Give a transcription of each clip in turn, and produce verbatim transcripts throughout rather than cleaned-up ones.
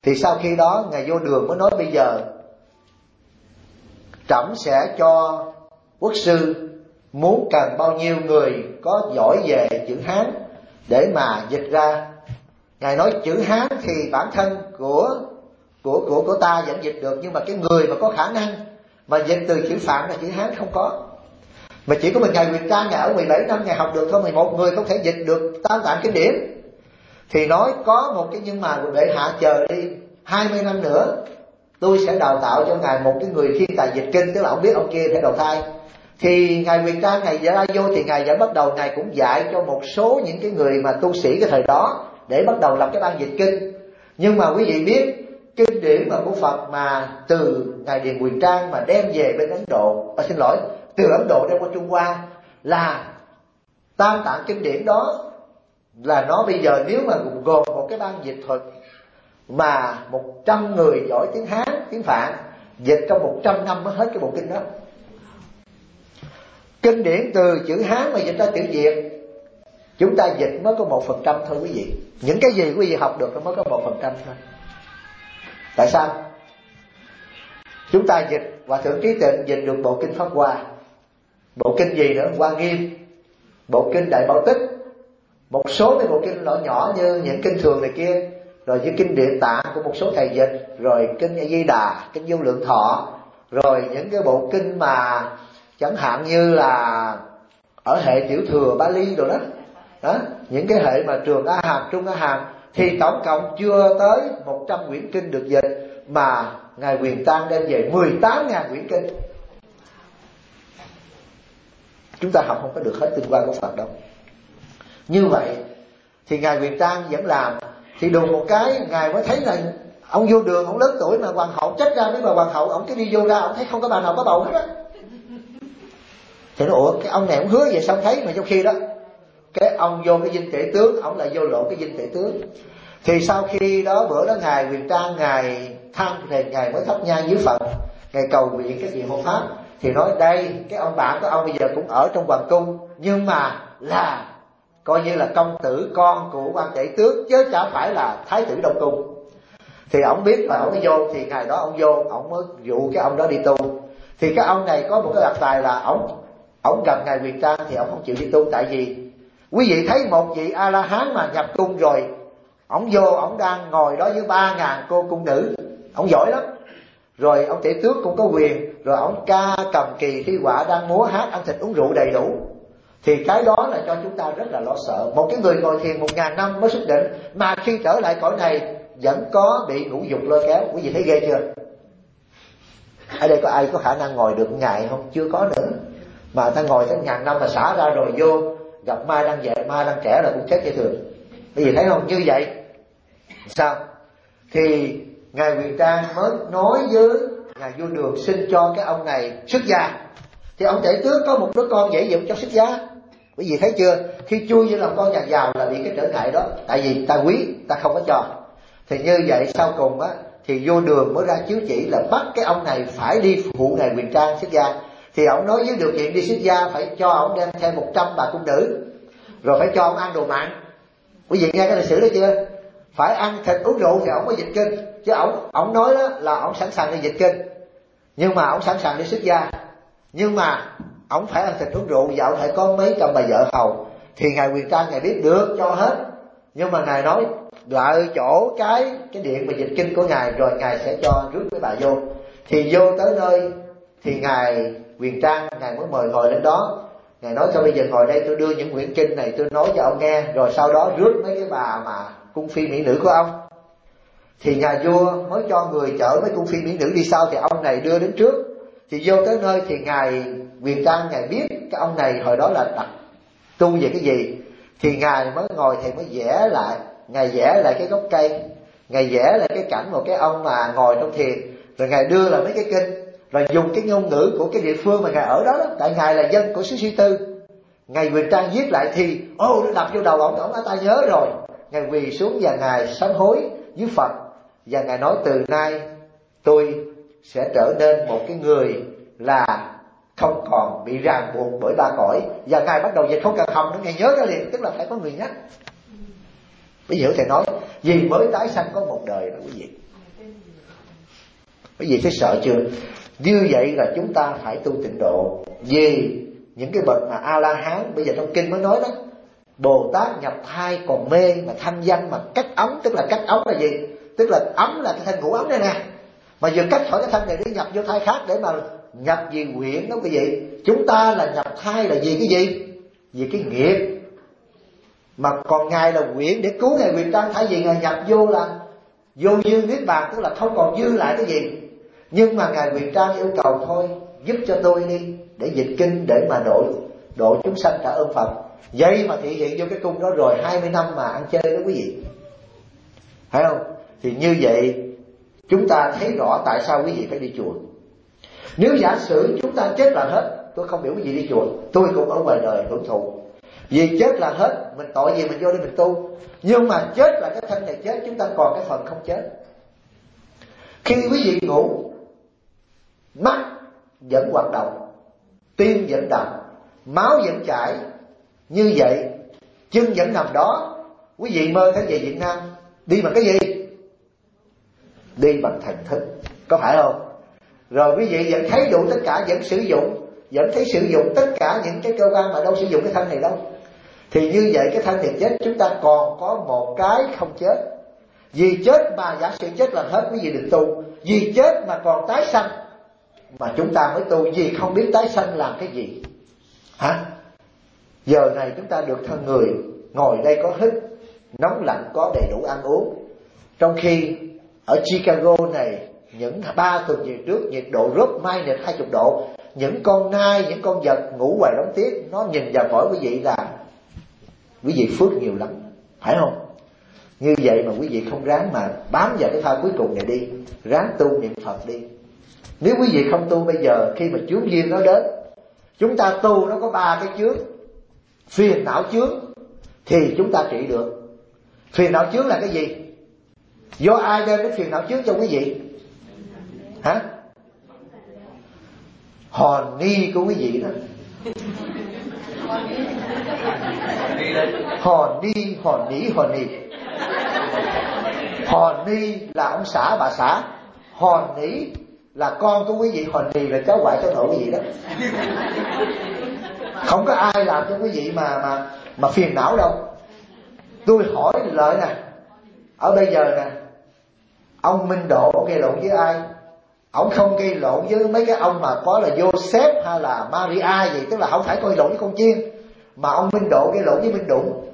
Thì sau khi đó Ngài Vô Đường mới nói bây giờ trẫm sẽ cho quốc sư muốn cần bao nhiêu người có giỏi về chữ Hán để mà dịch ra. Ngài nói chữ Hán thì bản thân của của của của ta vẫn dịch được, nhưng mà cái người mà có khả năng mà dịch từ chữ Phạn là chữ Hán không có. Mà chỉ có mình Ngài Huyền Trang, Ngài ở mười bảy năm Ngài học được thôi, mười một người không thể dịch được Tam Tạng Kinh Điển. Thì nói có một cái nhưng mà bệ hạ chờ đi hai mươi năm nữa, tôi sẽ đào tạo cho Ngài một cái người thiên tài dịch kinh, tức là ông biết ông kia phải đầu thai. Thì Ngài Huyền Trang Ngài ra vô thì Ngài vẫn bắt đầu Ngài cũng dạy cho một số những cái người mà tu sĩ cái thời đó để bắt đầu lập cái ban dịch kinh. Nhưng mà quý vị biết kinh điển mà của Phật mà từ Ngài Điền Huyền Trang mà đem về bên Ấn Độ, à, xin lỗi, từ Ấn Độ đem qua Trung Hoa là Tam Tạng Kinh Điển đó, là nó bây giờ nếu mà gồm một cái ban dịch thuật mà một trăm người giỏi tiếng Hán, tiếng Phạn dịch trong một trăm năm mới hết cái bộ kinh đó. Kinh điển từ chữ Hán mà dịch ra chữ Việt, chúng ta dịch mới có một phần trăm thôi quý vị. Những cái gì quý vị học được nó mới có một phần trăm thôi. Tại sao? Chúng ta dịch, Hòa Thượng Trí Tịnh dịch được bộ kinh Pháp Hoa, bộ kinh gì nữa, Hoa Nghiêm, bộ kinh Đại Bảo Tích, một số cái bộ kinh nhỏ nhỏ như những kinh thường này kia, rồi như kinh Địa Tạng của một số thầy dịch, rồi kinh A Di Đà, kinh Vô Lượng Thọ, rồi những cái bộ kinh mà chẳng hạn như là ở hệ Tiểu Thừa Bali rồi đó, đó, những cái hệ mà Trường A Hàm, Trung A Hàm, thì tổng cộng chưa tới một trăm quyển kinh được dịch, mà Ngài Huyền Trang đem về mười tám nghìn quyển kinh. Chúng ta học không có được hết tinh hoa của Phật đâu. Như vậy thì Ngài Huyền Trang vẫn làm. Thì đùng một cái Ngài mới thấy là ông Vô Đường, ông lớn tuổi mà hoàng hậu trách ra với bà hoàng hậu, ông cứ đi vô ra, ông thấy không có bà nào có bầu hết á. Thì nó ủa, cái ông này ông hứa vậy sao thấy, mà trong khi đó cái ông vô cái dinh tể tướng, ông lại vô lộ cái dinh tể tướng. Thì sau khi đó bữa đó Ngài Huyền Trang Ngài than thì Ngài mới thắp nhang dưới Phật, Ngài cầu nguyện cái gì hộ pháp. Thì nói đây, cái ông bạn của ông bây giờ cũng ở trong hoàng cung, nhưng mà là coi như là công tử con của quan tể tướng, chứ chả phải là thái tử Đông Cung. Thì ông biết là ông mới vô, thì ngày đó ông vô, ông mới dụ cái ông đó đi tu. Thì cái ông này có một cái đặc tài là ông ông gặp Ngài Huyền Trang thì ông không chịu đi tu. Tại vì quý vị thấy một vị A La Hán mà nhập cung rồi, ông vô ông đang ngồi đó với ba ngàn cô cung nữ, ông giỏi lắm. Rồi ông tể tướng cũng có quyền, rồi ông ca cầm kỳ thi họa, đang múa hát, ăn thịt uống rượu đầy đủ. Thì cái đó là cho chúng ta rất là lo sợ. Một cái người ngồi thiền một ngàn năm mới xuất định, mà khi trở lại cõi này vẫn có bị ngũ dục lôi kéo. Quý vị thấy ghê chưa? Ở đây có ai có khả năng ngồi được ngày không? Chưa có nữa. Mà ta ngồi tới ngàn năm mà xả ra rồi vô gặp ma đang dạy, ma đang trẻ là cũng chết như thường. Quý vị thấy không? Như vậy sao? Thì Ngài Huyền Trang mới nói với Ngài Vô Đường xin cho cái ông này xuất gia. Thì ông tể tướng có một đứa con dễ dụ cho xuất gia. Quý vị thấy chưa? Khi chui vô làm con nhà giàu là bị cái trở ngại đó. Tại vì ta quý, ta không có cho. Thì như vậy sau cùng á, thì Vô Đường mới ra chiếu chỉ là bắt cái ông này phải đi phụ Ngài Huyền Trang xuất gia. Thì ông nói với điều kiện đi xuất gia phải cho ông đem theo một trăm bà cung nữ, rồi phải cho ông ăn đồ mặn. Quý vị nghe cái lịch sử đó chưa? Phải ăn thịt uống rượu thì ông mới dịch kinh. Chứ ông ông nói đó là ông sẵn sàng đi dịch kinh, nhưng mà ông sẵn sàng đi xuất gia, nhưng mà ông phải ăn thịt uống rượu và ông phải có mấy trăm bà vợ hầu. Thì Ngài Huyền Trang Ngài biết được cho hết, nhưng mà Ngài nói đợi chỗ cái cái điện mà dịch kinh của Ngài rồi Ngài sẽ cho rước mấy bà vô. Thì vô tới nơi thì Ngài Huyền Trang Ngài mới mời ngồi lên đó. Ngài nói thôi bây giờ ngồi đây tôi đưa những quyển kinh này tôi nói cho ông nghe, rồi sau đó rước mấy cái bà mà cung phi mỹ nữ của ông. Thì nhà vua mới cho người chở mấy cung phi mỹ nữ đi sau, thì ông này đưa đến trước. Thì vô tới nơi thì Ngài Huyền Trang Ngài biết cái ông này hồi đó là đặt tu về cái gì. Thì Ngài mới ngồi thì mới vẽ lại, Ngài vẽ lại cái gốc cây, Ngài vẽ lại cái cảnh một cái ông mà ngồi trong thiền, rồi Ngài đưa lại mấy cái kinh, rồi dùng cái ngôn ngữ của cái địa phương mà Ngài ở đó, đó. Tại Ngài là dân của xứ Suy Tư. Ngài Huyền Trang viết lại thì ô nó đập vô đầu ông, ông đã ta nhớ rồi. Ngài quỳ xuống và Ngài sám hối với Phật, và Ngài nói từ nay tôi sẽ trở nên một cái người là không còn bị ràng buộc bởi ba cõi. Và Ngài bắt đầu dịch không cần hồng nữa, Ngài nhớ ra liền, tức là phải có người nhắc. Ví dụ Thầy nói vì mới tái sanh có một đời đó quý vị. Quý vị thấy sợ chưa? Như vậy là chúng ta phải tu tịnh độ. Vì những cái bậc mà A-la-hán, bây giờ trong kinh mới nói đó, Bồ Tát nhập thai còn mê mà thanh danh mà cắt ống. Tức là cắt ống là gì? Tức là ống là cái thân ngũ ống đây nè, mà vừa cắt khỏi cái thân này đi nhập vô thai khác để mà nhập vì nguyện đó quý vị. Chúng ta là nhập thai là vì cái gì? Vì cái nghiệp. Mà còn Ngài là nguyện để cứu Ngài Huyền Trang, thay vì Ngài nhập vô là vô dư niết bàn, tức là không còn dư lại cái gì. Nhưng mà Ngài Huyền Trang yêu cầu thôi, giúp cho tôi đi để dịch kinh, để mà độ độ chúng sanh trả ơn Phật. Vậy mà thị hiện vô cái cung đó rồi hai mươi năm mà ăn chơi đó quý vị, thấy không? Thì như vậy chúng ta thấy rõ tại sao quý vị phải đi chùa. Nếu giả sử chúng ta chết là hết, tôi không biểu quý vị đi chùa, tôi cũng ở ngoài đời hưởng thụ. Vì chết là hết, mình tội gì mình vô đây mình tu. Nhưng mà chết là cái thân này chết, chúng ta còn cái phần không chết. Khi quý vị ngủ, mắt vẫn hoạt động, tim vẫn đập, máu vẫn chảy. Như vậy chân vẫn nằm đó. Quý vị mơ thấy về Việt Nam đi bằng cái gì? Đi bằng thần thức, có phải không? Rồi quý vị vẫn thấy đủ tất cả, vẫn sử dụng, vẫn thấy sử dụng tất cả những cái cơ quan mà đâu sử dụng cái thân này đâu. Thì như vậy cái thân này chết, chúng ta còn có một cái không chết. Vì chết mà giả sử chết là hết, quý vị đừng tu. Vì chết mà còn tái sanh mà chúng ta mới tu. Vì không biết tái sanh làm cái gì. Hả? Giờ này chúng ta được thân người, ngồi đây có hít, nóng lạnh có đầy đủ ăn uống. Trong khi ở Chicago này, những ba tuần về trước nhiệt độ rớt minus hai mươi độ. Những con nai, những con vật ngủ ngoài đóng tuyết, nó nhìn vào phổi quý vị là quý vị phước nhiều lắm, phải không? Như vậy mà quý vị không ráng mà bám vào cái pha cuối cùng này đi, ráng tu niệm Phật đi. Nếu quý vị không tu bây giờ, khi mà chướng duyên nó đến, chúng ta tu nó có ba cái chướng. Phiền não chướng thì chúng ta trị được. Phiền não chướng là cái gì? Do ai đem đến phiền não chướng cho quý vị? Hả? Hòn ni của quý vị đó. Hòn ni, hòn nỉ, hòn nỉ. Hòn ni là ông xã bà xã, hòn nỉ là con của quý vị, hòn nỉ là cháu ngoại cháu nội quý vị đó. Không có ai làm cho quý vị mà mà mà phiền não đâu. Tôi hỏi lợi nè, ở bây giờ nè, ông Minh Độ gây lộn với ai? Ông không gây lộn với mấy cái ông mà có là Joseph hay là Maria gì, tức là không phải gây lộn với con chiên. Mà ông Minh Độ gây lộn với Minh Đụng.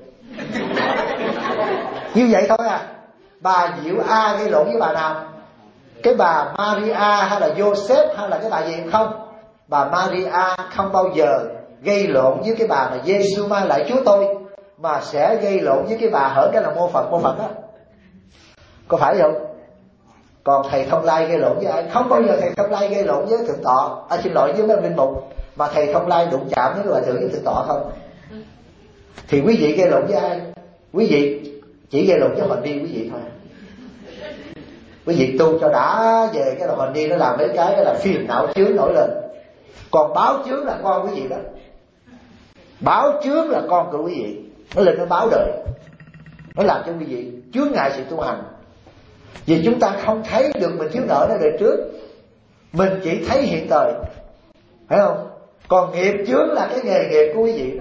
Như vậy thôi à. Bà Diệu A gây lộn với bà nào? Cái bà Maria hay là Joseph hay là cái bà gì không? Bà Maria không bao giờ gây lộn với cái bà mà Giê-xu ma lại Chúa tôi, mà sẽ gây lộn với cái bà hở cái là mô Phật mô Phật đó. Có phải không? Còn thầy Thông Lai gây lộn với ai? Không bao giờ thầy Thông Lai gây lộn với thượng tọa. À, xin lỗi với mấy linh mục. Mà thầy Thông Lai đụng chạm với hòa thượng với thượng tọa không? Thì quý vị gây lộn với ai? Quý vị chỉ gây lộn với Hoành Ni quý vị thôi. Quý vị tu cho đã về cái là Hoành Ni nó làm mấy cái đó là phiền não chướng nổi lên. Còn báo chướng là con quý vị đó. Báo chướng là con của quý vị, nó lên nó báo đời, nó làm cho quý vị chướng ngại sự tu hành. Vì chúng ta không thấy được mình thiếu nợ nó đời trước, mình chỉ thấy hiện thời, phải không? Còn nghiệp chướng là cái nghề nghiệp của quý vị đó.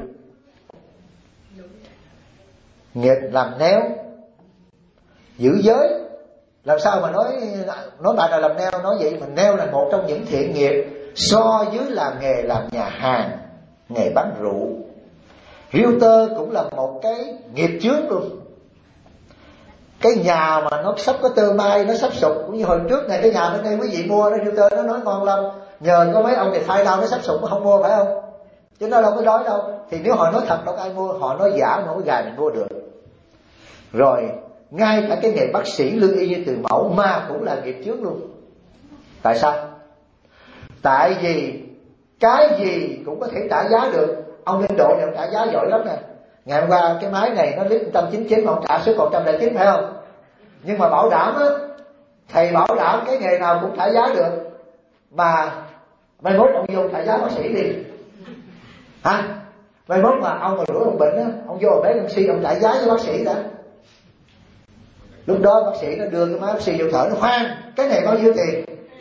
Nghiệp làm neo, giữ giới. Làm sao mà nói nói bạn nào làm neo, nói vậy mà neo là một trong những thiện nghiệp so với làm nghề làm nhà hàng, nghề bán rượu. Realtor cũng là một cái nghiệp chướng luôn. Cái nhà mà nó sắp có tơ mai, nó sắp sụp, cũng như hồi trước này cái nhà bên đây quý vị mua nó realtor nó nói ngon lắm, nhờ có mấy ông này thay đau nó sắp sụp nó không mua, phải không? Chứ nó đâu có đói đâu. Thì nếu họ nói thật đâu có ai mua, họ nói giả mà nói gài mình mua được. Rồi ngay cả cái nghề bác sĩ lương y như từ mẫu mà cũng là nghiệp chướng luôn. Tại sao? Tại vì cái gì cũng có thể trả giá được. Ông Minh Độ này trả giá giỏi lắm nè. Ngày hôm qua cái máy này nó lít một trăm chín mươi chín mà ông trả số còn một trăm lẻ chín, phải không? Nhưng mà bảo đảm á, thầy bảo đảm cái nghề nào cũng trả giá được. Mà mai mốt ông vô trả giá bác sĩ đi. Hả? Mai mốt mà ông mà rủi ông bệnh á, ông vô bé em xê ông trả giá cho bác sĩ đã. Lúc đó bác sĩ nó đưa cái máy oxy vô thở, nó khoan cái này bao nhiêu tiền.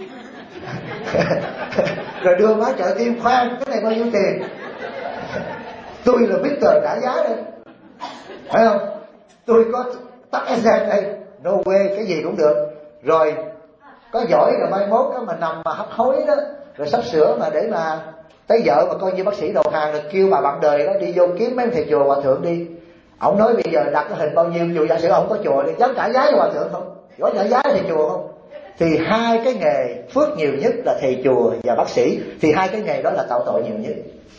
Rồi đưa máy trợ tim, khoan cái này bao nhiêu tiền. Tôi là Victor trả giá đây, phải không? Tôi có tắc exam đây, no way, cái gì cũng được. Rồi có giỏi rồi mai mốt đó mà nằm mà hấp hối đó, rồi sắp sửa mà để mà tới vợ mà coi như bác sĩ đầu hàng, rồi kêu bà bạn đời đó đi vô kiếm mấy thầy chùa hòa thượng đi. Ông nói bây giờ đặt cái hình bao nhiêu, dù giả sử ông có chùa thì dám trả giá cho hòa thượng không? Có trả giá thầy chùa không? Thì hai cái nghề phước nhiều nhất là thầy chùa và bác sĩ. Thì hai cái nghề đó là tạo tội nhiều nhất,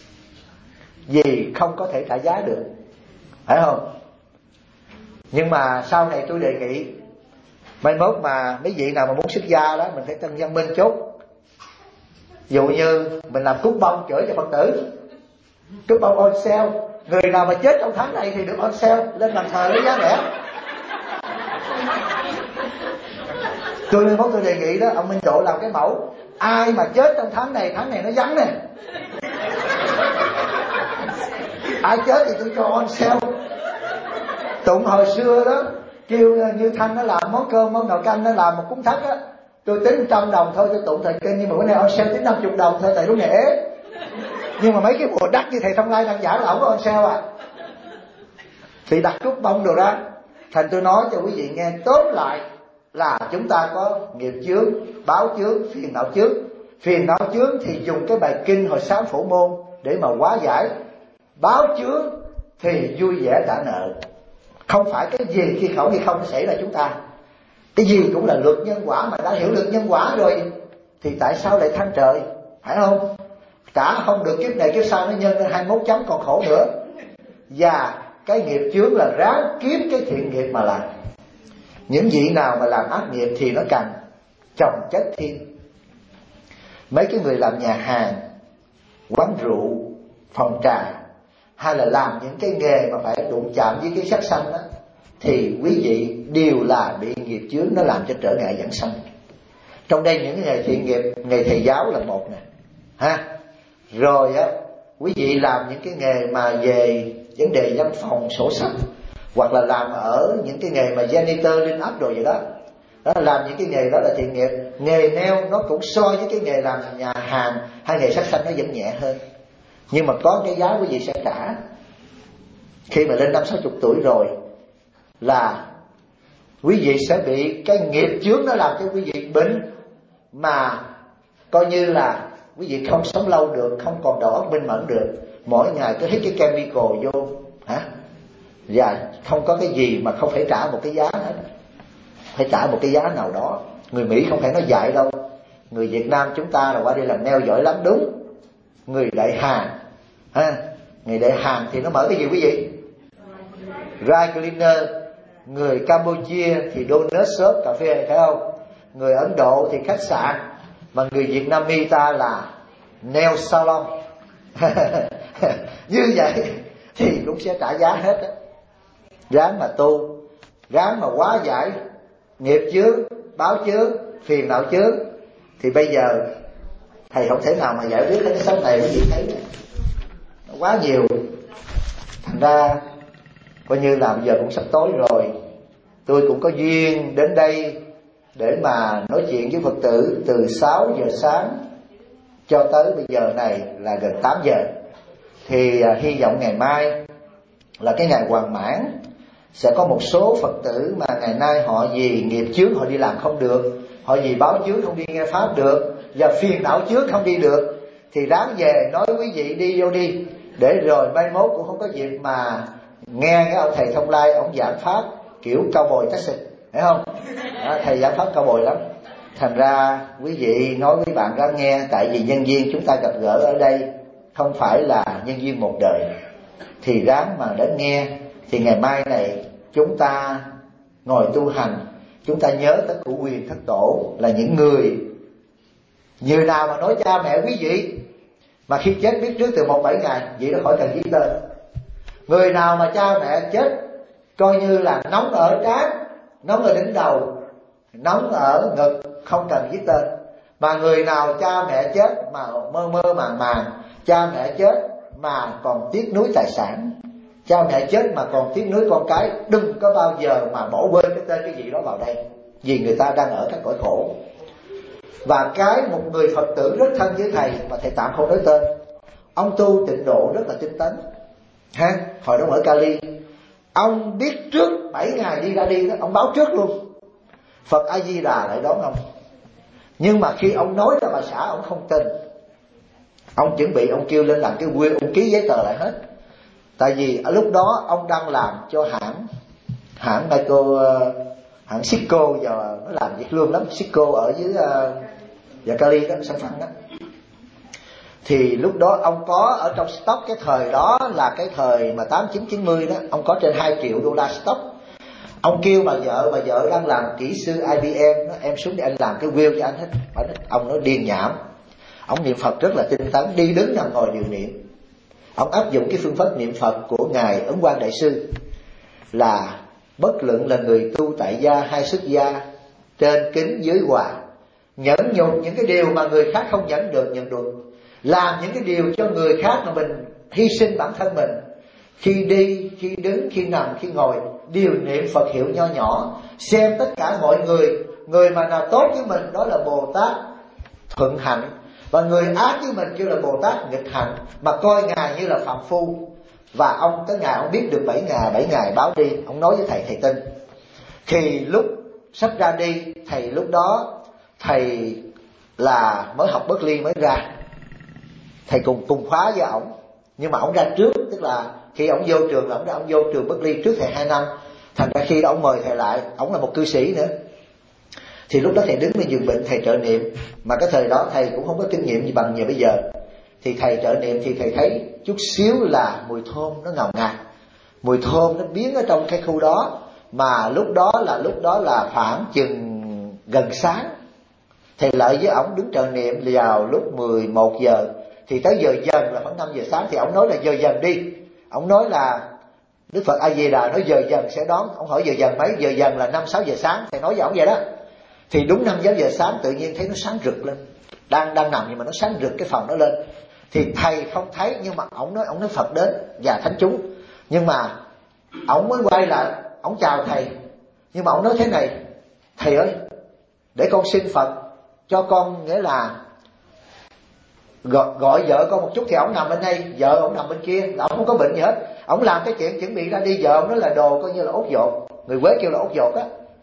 vì không có thể trả giá được, phải không? Nhưng mà sau này tôi đề nghị mai mốt mà mấy vị nào mà muốn xuất gia đó, mình phải tân văn minh chút. Dụ như mình làm cúng bông chữa cho Phật tử, cúng bông on sale, người nào mà chết trong tháng này thì được on sale, lên bàn thờ lấy giá rẻ. Tôi mai mốt tôi đề nghị đó, ông Minh Độ làm cái mẫu, ai mà chết trong tháng này, tháng này nó vắng nè, ai chết thì tôi cho on sale. Tụng hồi xưa đó, kêu Như Thanh nó làm món cơm món nồi canh, nó làm một cúng thất á, tôi tính trăm đồng thôi, tôi tụng thời kinh, nhưng mà bữa nay on sale tính năm chục đồng thôi, tại lúc này ế. Nhưng mà mấy cái mùa đắt như thầy Thông Lai đang giải là ổng có on sale à, thì đặt cúc bông đồ đó. Thành tôi nói cho quý vị nghe, tóm lại là chúng ta có nghiệp chướng, báo chướng, phiền não chướng. Phiền não chướng thì dùng cái bài kinh hồi sáng phổ môn để mà hóa giải. Báo chướng thì vui vẻ trả nợ. Không phải cái gì khi khẩu thì không xảy ra chúng ta. Cái gì cũng là luật nhân quả, mà đã hiểu luật nhân quả rồi thì tại sao lại than trời, phải không? Trả không được kiếp này kiếp sau nó nhân lên hai mươi mốt chấm còn khổ nữa. Và cái nghiệp chướng là ráng kiếm cái thiện nghiệp mà làm. Những vị nào mà làm ác nghiệp thì nó càng chồng chất thêm. Mấy cái người làm nhà hàng, quán rượu, phòng trà, hay là làm những cái nghề mà phải đụng chạm với cái sắc sanh đó, thì quý vị đều là bị nghiệp chướng nó làm cho trở ngại giảng sanh. Trong đây những nghề thiện nghiệp, nghề thầy giáo là một nè, ha. Rồi á, quý vị làm những cái nghề mà về vấn đề văn phòng, sổ sách, hoặc là làm ở những cái nghề mà janitor, linh áp đồ vậy đó. Đó là làm những cái nghề đó là thiện nghiệp. Nghề neo nó cũng so với cái nghề làm nhà hàng hay nghề sát sanh nó vẫn nhẹ hơn. Nhưng mà có cái giá quý vị sẽ trả. Khi mà lên năm sáu chục tuổi rồi là quý vị sẽ bị cái nghiệp chướng nó làm cho quý vị bệnh, mà coi như là quý vị không sống lâu được, không còn đầu óc minh mẫn được. Mỗi ngày cứ hít cái chemical vô, hả? Và không có cái gì mà không phải trả một cái giá hết. Phải trả một cái giá nào đó. Người Mỹ không phải nói dại đâu. Người Việt Nam chúng ta là qua đây làm nail giỏi lắm, đúng. Người Đại Hàn, ha, người Đại Hàn thì nó mở cái gì quý vị? Dry cleaner. Người Campuchia thì donut shop, cà phê, phải không? Người Ấn Độ thì khách sạn. Mà người Việt Nam mi ta là nail salon. Như vậy thì cũng sẽ trả giá hết á. Ráng mà tu, ráng mà hóa giải nghiệp chướng, báo chướng, phiền não chướng. Thì bây giờ thầy không thể nào mà giải quyết cái sống này, quý vị thấy này, nó quá nhiều. Thành ra coi như là bây giờ cũng sắp tối rồi, tôi cũng có duyên đến đây để mà nói chuyện với Phật tử từ sáu giờ sáng cho tới bây giờ này là gần tám giờ. Thì à, hy vọng ngày mai là cái ngày hoàn mãn, sẽ có một số Phật tử mà ngày nay họ vì nghiệp chướng họ đi làm không được, họ vì báo chướng không đi nghe pháp được, và phiền não chướng không đi được, thì ráng về nói quý vị đi vô đi, để rồi mai mốt cũng không có dịp mà nghe cái ông thầy Thông Lai ông giảng pháp kiểu cao bồi tách xịt, phải không? Đó, thầy giảng pháp cao bồi lắm. Thành ra quý vị nói với bạn ráng nghe, tại vì nhân duyên chúng ta gặp gỡ ở đây không phải là nhân duyên một đời, thì ráng mà đến nghe. Thì ngày mai này chúng ta ngồi tu hành, chúng ta nhớ tới cụ quyền thất tổ là những người, người nào mà nói cha mẹ quý vị mà khi chết biết trước từ một bảy ngày, vậy đó khỏi cần viết tên. Người nào mà cha mẹ chết coi như là nóng ở trán, nóng ở đỉnh đầu, nóng ở ngực, không cần viết tên. Mà người nào cha mẹ chết mà mơ mơ màng màng, cha mẹ chết mà còn tiếc nuối tài sản, Cha mẹ chết mà còn tiếc nuối con cái, đừng có bao giờ mà bỏ quên cái tên cái gì đó vào đây, vì người ta đang ở các cõi khổ. Và cái một người Phật tử rất thân với thầy mà thầy tạm không nói tên, ông tu tịnh độ rất là tinh tấn ha. Hồi đó ở Cali, ông biết trước bảy ngày đi ra đi đó, ông báo trước luôn, Phật A Di Đà lại đón ông. Nhưng mà khi ông nói ra bà xã, ông không tin. Ông chuẩn bị, ông kêu lên làm cái will, ông ký giấy tờ lại hết. Tại vì ở lúc đó ông đang làm cho hãng hãng Michael, hãng Cisco, giờ nó làm việc lương lắm. Cisco ở dưới uh, Cali đó, San Fran đó. Thì lúc đó ông có ở trong stock, cái thời đó là cái thời mà tám chín chín mươi đó, ông có trên hai triệu đô la stock. Ông kêu bà vợ, bà vợ đang làm kỹ sư I B M, nó em xuống để anh làm cái will cho anh hết. Ông nói điên nhảm. Ông niệm Phật rất là tinh tấn, đi đứng nằm ngồi đều niệm. Ông áp dụng cái phương pháp niệm Phật của ngài Ấn Quang Đại sư, là bất luận là người tu tại gia hay xuất gia, trên kính dưới hòa, nhẫn nhục những cái điều mà người khác không nhẫn được nhận được, làm những cái điều cho người khác mà mình hy sinh bản thân mình. Khi đi, khi đứng, khi nằm, khi ngồi, đều niệm Phật hiệu nho nhỏ, xem tất cả mọi người, người mà nào tốt với mình đó là Bồ Tát thuận hạnh, và người ác với mình kêu là Bồ Tát nghịch hạnh, mà coi ngài như là phạm phu. Và ông tới ngày ông biết được bảy ngày, bảy ngày báo đi, ông nói với thầy, thầy tin. Thì lúc sắp ra đi, thầy lúc đó thầy là mới học Berkeley mới ra, thầy cùng cùng khóa với ổng, nhưng mà ổng ra trước, tức là khi ổng vô trường là ổng ra ổng vô trường Berkeley trước thầy hai năm. Thành ra khi đó ổng mời thầy lại, ổng là một cư sĩ nữa. Thì lúc đó thầy đứng bên giường bệnh, thầy trợ niệm, mà cái thời đó thầy cũng không có kinh nghiệm gì bằng như bây giờ. Thì thầy trợ niệm thì thầy thấy chút xíu là mùi thơm nó ngào ngạt, mùi thơm nó biến ở trong cái khu đó. Mà lúc đó là lúc đó là khoảng chừng gần sáng. Thầy lại với ổng đứng trợ niệm vào lúc mười một giờ, thì tới giờ dần là khoảng năm giờ sáng. Thì ổng nói là giờ dần đi, ổng nói là Đức Phật A Di Đà nói giờ dần sẽ đón. Ổng hỏi giờ dần mấy? Giờ dần là năm sáu giờ sáng. Thầy nói với ổng vậy đó. Thì đúng năm sáu giờ sáng tự nhiên thấy nó sáng rực lên, đang đang nằm nhưng mà nó sáng rực cái phòng nó lên. Thì thầy không thấy, nhưng mà ổng nói ổng nói Phật đến và thánh chúng. Nhưng mà ổng mới quay lại, ổng chào thầy, nhưng mà ổng nói thế này: thầy ơi, để con xin Phật cho con, nghĩa là gọi, gọi vợ con một chút. Thì ổng nằm bên đây, vợ ổng nằm bên kia, là ổng không có bệnh gì hết. Ổng làm cái chuyện chuẩn bị ra đi, vợ ổng nói là đồ coi như là ốt dột, người Quế kêu là ốt dột á,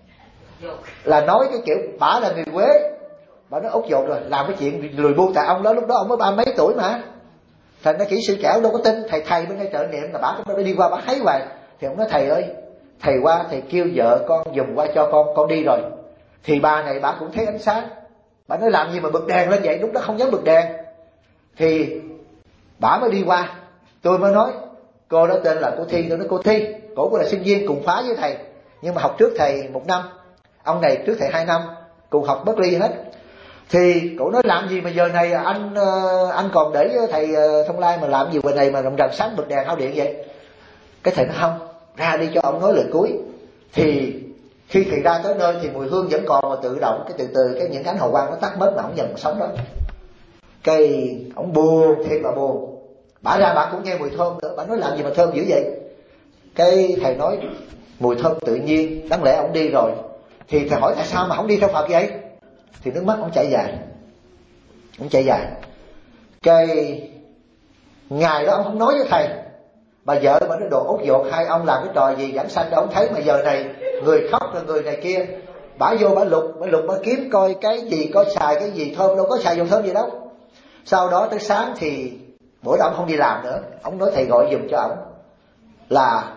là nói cái kiểu bả là người Quế, bả nói ốt dột rồi, làm cái chuyện lười buông. Tại ông đó lúc đó ông mới ba mấy tuổi mà, thành ra kỹ sư trẻ đâu có tin. Thầy thầy bên đây trợ niệm là bả cũng đi qua bả thấy hoài. Thì ông nói thầy ơi, thầy qua thầy kêu vợ con dùm qua cho con, con đi rồi. Thì bà này bà cũng thấy ánh sáng, bà nói làm gì mà bật đèn lên vậy, lúc đó không dám bật đèn. Thì bà mới đi qua, tôi mới nói cô đó tên là cô Thi. Tôi nói cô Thi, cổ cô là sinh viên cùng khóa với thầy, nhưng mà học trước thầy một năm, ông này trước thầy hai năm, cùng học Berkeley hết. Thì cổ nói làm gì mà giờ này anh anh còn để thầy Thông Lai mà làm gì ngoài này mà rộng ràng sáng bật đèn hao điện vậy. Cái thầy nói không, ra đi cho ông nói lời cuối. Thì khi thầy ra tới nơi thì mùi hương vẫn còn, mà tự động cái từ từ cái những ánh hào quang nó tắt mất, mà ổng dần sống đó. Cái ổng buồn, thiệt là buồn. Bả ra bả cũng nghe mùi thơm nữa, bả nói làm gì mà thơm dữ vậy. Cái thầy nói mùi thơm tự nhiên, đáng lẽ ổng đi rồi. Thì thầy hỏi tại sao mà không đi theo Phật vậy? Thì nước mắt ổng chảy dài, ổng chảy dài. Cái ngày đó ông không nói với thầy, bà vợ bà nói đồ ốt dột, hai ông làm cái trò gì giảng sanh đâu ông thấy. Mà giờ này người khóc rồi người này kia, bả vô bả lục, bả lục bả kiếm coi cái gì có xài cái gì thơm, đâu có xài dầu thơm gì đâu. Sau đó tới sáng thì bữa đó ông không đi làm nữa. Ông nói thầy gọi giùm cho ổng là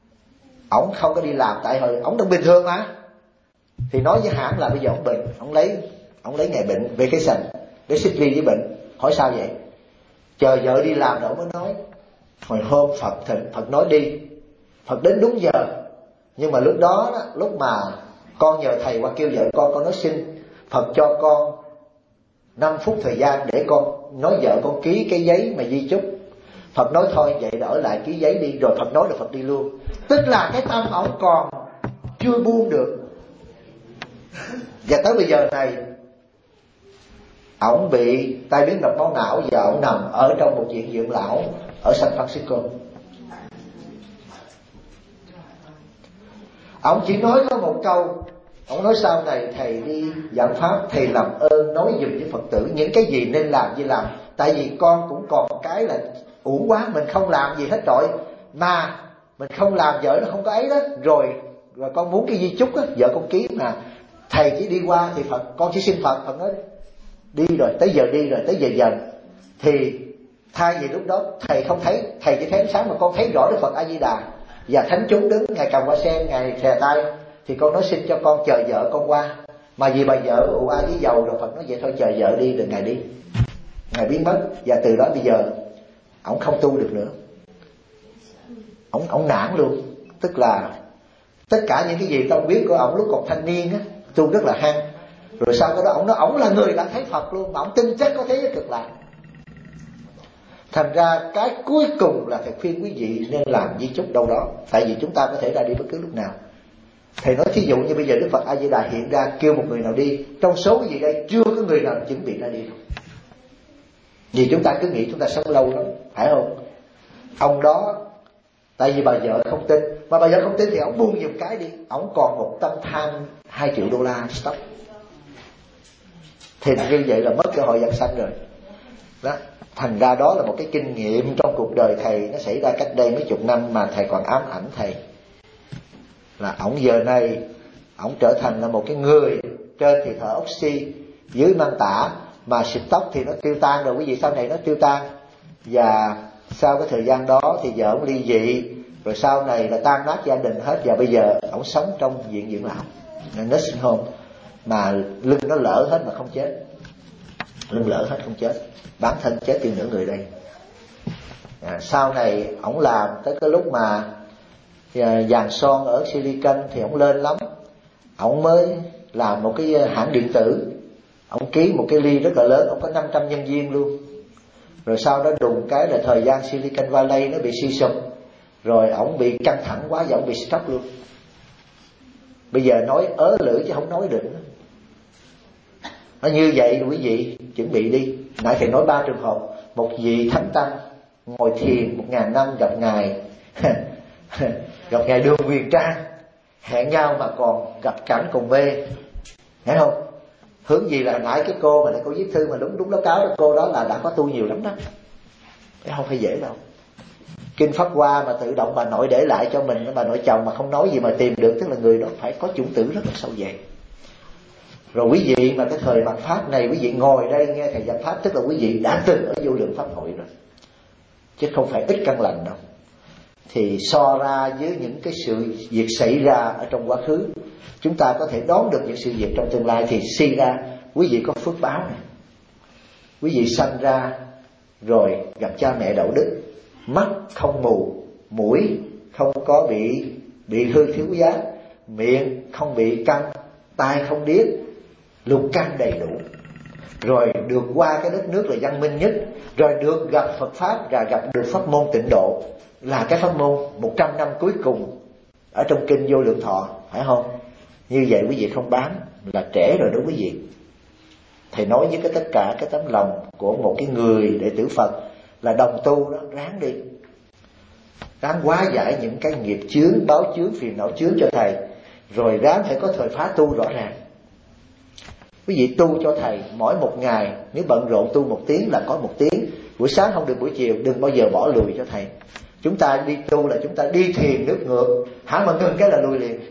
ổng không có đi làm, tại hồi ổng đang bình thường mà. Thì nói với hãng là bây giờ ổng bệnh, ổng lấy ổng lấy ngày bệnh vacation để xích ly với bệnh. Hỏi sao vậy? Chờ vợ đi làm rồi mới nói. Hồi hôm Phật Phật nói đi, Phật đến đúng giờ. Nhưng mà lúc đó, đó lúc mà con nhờ thầy qua kêu vợ con, con nói xin Phật cho con năm phút thời gian để con nói vợ con ký cái giấy mà di chúc. Phật nói thôi vậy đỡ lại ký giấy đi. Rồi Phật nói là Phật đi luôn. Tức là cái tâm ổng còn chưa buông được. Và tới bây giờ này ổng bị tai biến mạch máu não, và ổng nằm ở trong một viện dưỡng lão ở San Francisco. Ông chỉ nói có một câu, ông nói sau này thầy đi giảng pháp, thầy làm ơn nói giùm với Phật tử những cái gì nên làm gì làm. Tại vì con cũng còn cái là uổng quá, mình không làm gì hết rồi, mà mình không làm vợ nó không có ấy đó. Rồi rồi con muốn cái di chúc á, vợ con ký mà thầy chỉ đi qua thì Phật, con chỉ xin Phật, Phật nói đi rồi, tới giờ đi rồi, tới giờ dần. Thì thay vì lúc đó thầy không thấy, thầy chỉ thấy ánh sáng, mà con thấy rõ Đức Phật A Di Đà và thánh chúng đứng, ngài cầm hoa sen, ngài xè tay, thì con nói xin cho con chờ vợ con qua. Mà vì bà vợ ụ ai với dầu rồi, Phật nói vậy thôi chờ vợ đi, đừng ngài đi. Ngài biến mất, và từ đó bây giờ ổng không tu được nữa, ổng ổng nản luôn. Tức là tất cả những cái gì tao biết của ổng lúc còn thanh niên á, tu rất là hăng. Rồi sau đó ổng nói ổng là người đã thấy Phật luôn, mà ổng tin chắc có thế giới cực lạc. Thành ra cái cuối cùng là thầy khuyên quý vị nên làm di chúc đâu đó, tại vì chúng ta có thể ra đi bất cứ lúc nào. Thầy nói thí dụ như bây giờ Đức Phật A Di Đà hiện ra kêu một người nào đi, trong số quý vị đây chưa có người nào chuẩn bị ra đi đâu. Vì chúng ta cứ nghĩ chúng ta sống lâu lắm, phải không? Ông đó tại vì bà vợ không tin, mà bà vợ không tin thì ông buông giùm cái đi, ông còn một tâm tham hai triệu đô la stop. Thì như vậy là mất cơ hội giảng sanh rồi đó. Thành ra đó là một cái kinh nghiệm trong cuộc đời thầy, nó xảy ra cách đây mấy chục năm mà thầy còn ám ảnh thầy. Là ổng giờ này ổng trở thành là một cái người, trên thì thở oxy, dưới mang tả, mà xịt tóc thì nó tiêu tan rồi quý vị, sau này nó tiêu tan. Và sau cái thời gian đó thì vợ ổng ly dị, rồi sau này là tan nát gia đình hết. Và bây giờ ổng sống trong viện dưỡng lão, nursing home, mà lưng nó lỡ hết mà không chết. Lưng lỡ hết không chết, bản thân chết tiêu nửa người đây. À, sau này ổng làm tới cái lúc mà à, vàng son ở Silicon thì ổng lên lắm. Ổng mới làm một cái hãng điện tử, ổng ký một cái ly rất là lớn, ổng có năm trăm nhân viên luôn. Rồi sau đó đùng cái là thời gian Silicon Valley nó bị suy sụp, rồi ổng bị căng thẳng quá và ổng bị stroke luôn. Bây giờ nói ớ lưỡi chứ không nói được nữa. Nó như vậy quý vị chuẩn bị đi. Nãy thầy nói ba trường hợp. Một vị thánh tăng ngồi thiền một ngàn năm gặp ngài gặp ngài Đường Huyền Trang, hẹn nhau mà còn gặp cảnh còn mê, thấy không? Hướng gì là nãy cái cô mà nãy cô viết thư mà đúng đúng báo cáo đó, cô đó là đã có tu nhiều lắm đó, cái không phải dễ đâu. Kinh Pháp Hoa mà tự động bà nội để lại cho mình, bà nội chồng mà không nói gì mà tìm được, tức là người đó phải có chủng tử rất là sâu dày. Rồi quý vị mà cái thời mặt Pháp này, quý vị ngồi đây nghe thầy giảng Pháp, tức là quý vị đã từng ở vô lượng Pháp hội rồi, chứ không phải ít căn lành đâu. Thì so ra với những cái sự việc xảy ra ở trong quá khứ, chúng ta có thể đoán được những sự việc trong tương lai. Thì suy ra quý vị có phước báo này. Quý vị sanh ra rồi gặp cha mẹ đạo đức, mắt không mù, mũi không có bị bị hư thiếu giá, miệng không bị căng, tai không điếc, lục căn đầy đủ, rồi được qua cái đất nước là văn minh nhất, rồi được gặp Phật Pháp và gặp được pháp môn Tịnh Độ, là cái pháp môn một trăm năm cuối cùng ở trong kinh Vô Lượng Thọ, phải không? Như vậy quý vị không bán là trễ rồi đó quý vị. Thầy nói với cái tất cả cái tấm lòng của một cái người đệ tử Phật là đồng tu đó, ráng đi, ráng hóa giải những cái nghiệp chướng, báo chướng, phiền não chướng cho thầy, rồi ráng phải có thời phá tu rõ ràng. Quý vị tu cho thầy mỗi một ngày, nếu bận rộn tu một tiếng là có một tiếng, buổi sáng không được buổi chiều, đừng bao giờ bỏ lùi cho thầy. Chúng ta đi tu là chúng ta đi thiền nước ngược, hẳn mà ngừng cái là lùi liền.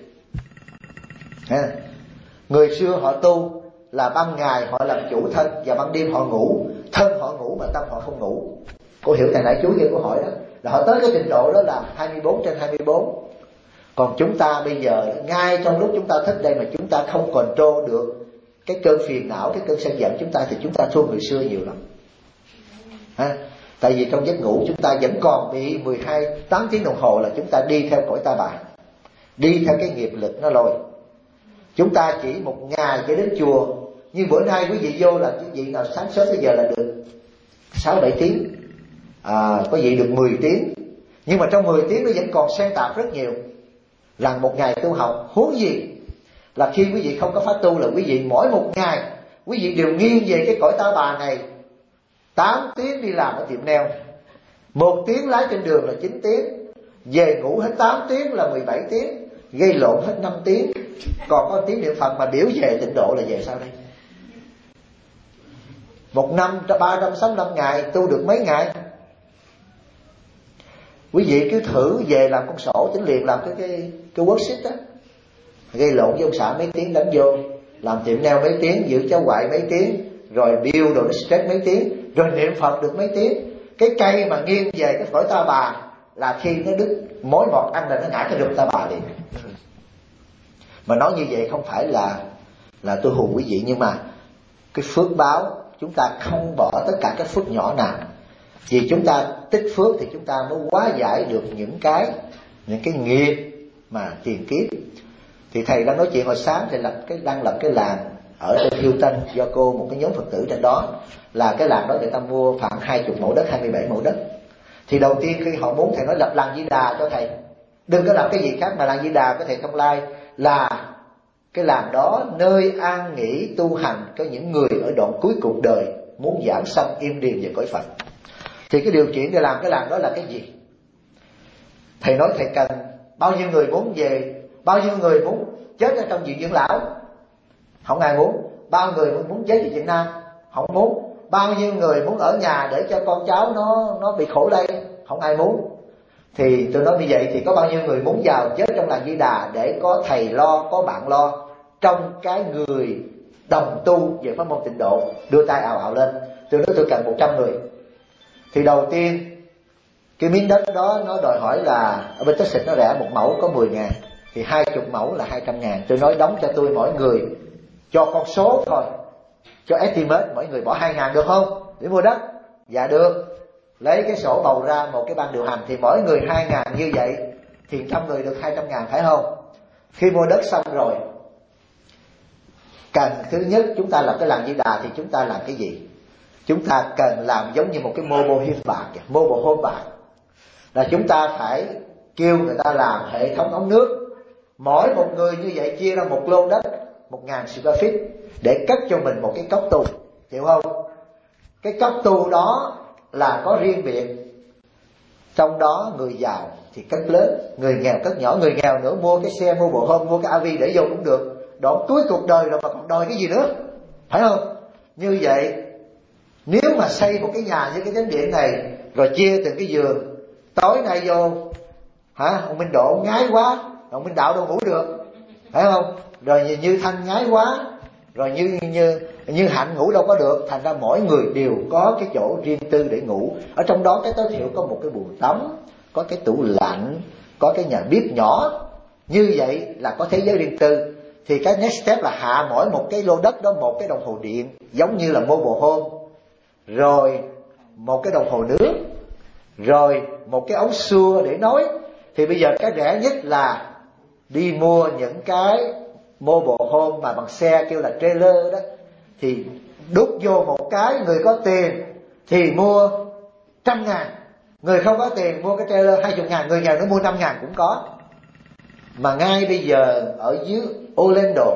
Ha. Người xưa họ tu là ban ngày họ làm chủ thân và ban đêm họ ngủ, thân họ ngủ mà tâm họ không ngủ. Cô hiểu thầy nãy chú nghe câu hỏi đó, là họ tới cái trình độ đó là hai mươi bốn trên hai mươi bốn. Còn chúng ta bây giờ ngay trong lúc chúng ta thức đây mà chúng ta không control được cái cơn phiền não, cái cơn sân giận chúng ta, thì chúng ta thua người xưa nhiều lắm. Ha? Tại vì trong giấc ngủ chúng ta vẫn còn bị mười hai, tám tiếng đồng hồ là chúng ta đi theo cõi ta bà, đi theo cái nghiệp lực nó lôi. Chúng ta chỉ một ngày cho đến chùa, như bữa nay quý vị vô là quý vị nào sáng sớm bây giờ là được sáu bảy tiếng, à, có vị được mười tiếng, nhưng mà trong mười tiếng nó vẫn còn xen tạp rất nhiều. Là một ngày tu học, huống gì là khi quý vị không có pháp tu là quý vị mỗi một ngày quý vị đều nghiêng về cái cõi ta bà này. Tám tiếng đi làm ở tiệm nail, một tiếng lái trên đường là chín tiếng, về ngủ hết tám tiếng là mười bảy tiếng, gây lộn hết năm tiếng, còn có tiếng niệm Phật mà biểu về tịnh độ là về sao đây? Một năm ba trăm sáu mươi lăm ngày tu được mấy ngày? Quý vị cứ thử về làm con sổ tính liền, làm cái cái cái worksheet đó, gây lộn với ông xã mấy tiếng đánh vô, làm tiệm nail mấy tiếng, giữ cháu ngoại mấy tiếng, rồi bill đồ stress mấy tiếng, rồi niệm Phật được mấy tiếng. Cái cây mà nghiêng về cái phổi ta bà là khi nó đứt mối mọt ăn là nó ngã cái rụng ta bà liền. Mà nói như vậy không phải là là tôi hù quý vị, nhưng mà cái phước báo chúng ta không bỏ tất cả các phước nhỏ nào. Vì chúng ta tích phước thì chúng ta mới hóa giải được những cái những cái nghiệp mà tiền kiếp. Thì thầy đang nói chuyện hồi sáng, thầy lập cái đang lập cái làng ở trên Hilton do cô một cái nhóm Phật tử trên đó, là cái làng đó người ta mua khoảng hai mươi mẫu đất, hai mươi bảy mẫu đất. Thì đầu tiên khi họ muốn, thầy nói lập làng Di Đà cho thầy, đừng có lập cái gì khác, mà làng Di Đà của thầy Thông Lai là cái làng đó nơi an nghỉ tu hành có những người ở đoạn cuối cuộc đời muốn giảng sanh im điềm về cõi Phật. Thì cái điều kiện để làm cái làng đó là cái gì? Thầy nói thầy cần bao nhiêu người muốn về, bao nhiêu người muốn chết ở trong viện dưỡng lão, không ai muốn. Bao người muốn chết về Việt Nam, không muốn. Bao nhiêu người muốn ở nhà để cho con cháu nó nó bị khổ lây, không ai muốn. Thì tôi nói như vậy thì có bao nhiêu người muốn vào chết trong làng Di Đà để có thầy lo, có bạn lo, trong cái người đồng tu về pháp môn tịnh độ đưa tay ào ào lên. Tôi nói tôi cần một trăm người. Thì đầu tiên cái miếng đất đó nó đòi hỏi là ở bên Texas nó rẻ, một mẫu có mười ngàn, thì hai chục mẫu là hai trăm ngàn. Tôi nói đóng cho tôi mỗi người cho con số thôi, cho estimate, mỗi người bỏ hai ngàn được không để mua đất? Dạ được. Lấy cái sổ bầu ra một cái ban điều hành, thì mỗi người hai ngàn như vậy thì trăm người được hai trăm ngàn, phải không? Khi mua đất xong rồi, cần thứ nhất chúng ta làm cái làng Di Đà thì chúng ta làm cái gì? Chúng ta cần làm giống như một cái mobile home park, mobile home park là chúng ta phải kêu người ta làm hệ thống ống nước. Mỗi một người như vậy chia ra một lô đất một ngàn square feet để cất cho mình một cái cốc tu, hiểu không? Cái cốc tu đó là có riêng biệt, trong đó người giàu thì cất lớn, người nghèo cất nhỏ. Người nghèo nữa mua cái xe, mua bộ home, mua cái a vê để vô cũng được. Đoạn cuối cuộc đời rồi mà còn đòi cái gì nữa, phải không? Như vậy nếu mà xây một cái nhà như cái chánh điện này, rồi chia từng cái giường, tối nay vô hả, ông Minh Độ ông ngái quá, ông Minh Đạo đâu ngủ được, phải không? Rồi như, như Thanh ngái quá, rồi như như như Hạnh ngủ đâu có được. Thành ra mỗi người đều có cái chỗ riêng tư để ngủ. Ở trong đó cái tối thiểu có một cái buồng tắm, có cái tủ lạnh, có cái nhà bếp nhỏ. Như vậy là có thế giới riêng tư. Thì cái next step là hạ mỗi một cái lô đất đó một cái đồng hồ điện, giống như là mobile home, rồi một cái đồng hồ nước, rồi một cái ống xua để nối. Thì bây giờ cái rẻ nhất là đi mua những cái mobile home mà bằng xe kêu là trailer đó, thì đút vô một cái. Người có tiền thì mua trăm ngàn, người không có tiền mua cái trailer hai chục ngàn, người nghèo nó mua năm ngàn cũng có. Mà ngay bây giờ ở dưới Orlando,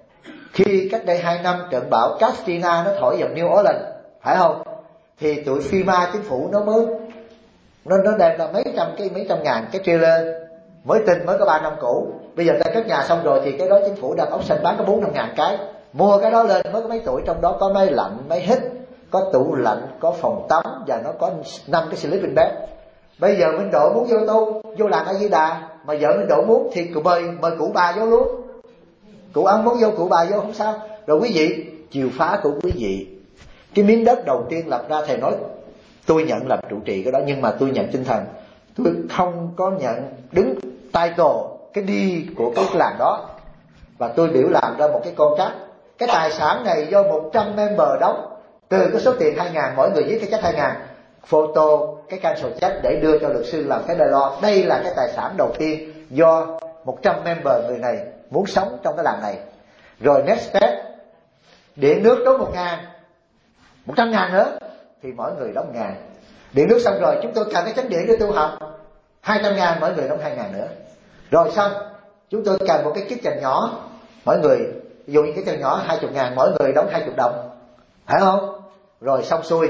khi cách đây hai năm trận bão Katrina nó thổi vào New Orleans, phải không? Thì tụi FEMA chính phủ nó mới nó nó đem ra mấy trăm cái mấy trăm ngàn cái trailer mới tinh, mới có ba năm cũ. Bây giờ ta cất nhà xong rồi thì cái đó chính phủ đang option bán có bốn năm ngàn cái. Mua cái đó lên mới có mấy tuổi, trong đó có máy lạnh, máy hít, có tủ lạnh, có phòng tắm, và nó có năm cái sleeping bed. Bây giờ Minh Độ muốn vô tu, vô làng A Di Đà, mà vợ Minh Độ muốn thì cụ mời mời cụ bà vô luôn. Cụ ăn muốn vô cụ bà vô không sao. Rồi quý vị chiều phá của quý vị, cái miếng đất đầu tiên lập ra, thầy nói tôi nhận làm trụ trì cái đó, nhưng mà tôi nhận tinh thần, tôi không có nhận đứng title cái đi của cái làng đó. Và tôi biểu làm ra một cái contract. Cái tài sản này do một trăm member đóng, từ cái số tiền hai ngàn, mỗi người viết cái check hai ngàn, photo cái cancel check để đưa cho luật sư làm cái đại lo. Đây là cái tài sản đầu tiên do một trăm member người này muốn sống trong cái làng này. Rồi next step, điện nước đóng một ngàn, một trăm ngàn nữa, thì mỗi người đóng ngàn. Điện nước xong rồi chúng tôi cần cái chánh điện để tu học, hai trăm ngàn, mỗi người đóng hai ngàn nữa. Rồi xong chúng tôi cần một cái kitchen nhỏ, mỗi người dùng cái kitchen nhỏ hai chục ngàn, mỗi người đóng hai chục đồng, phải không? Rồi xong xuôi,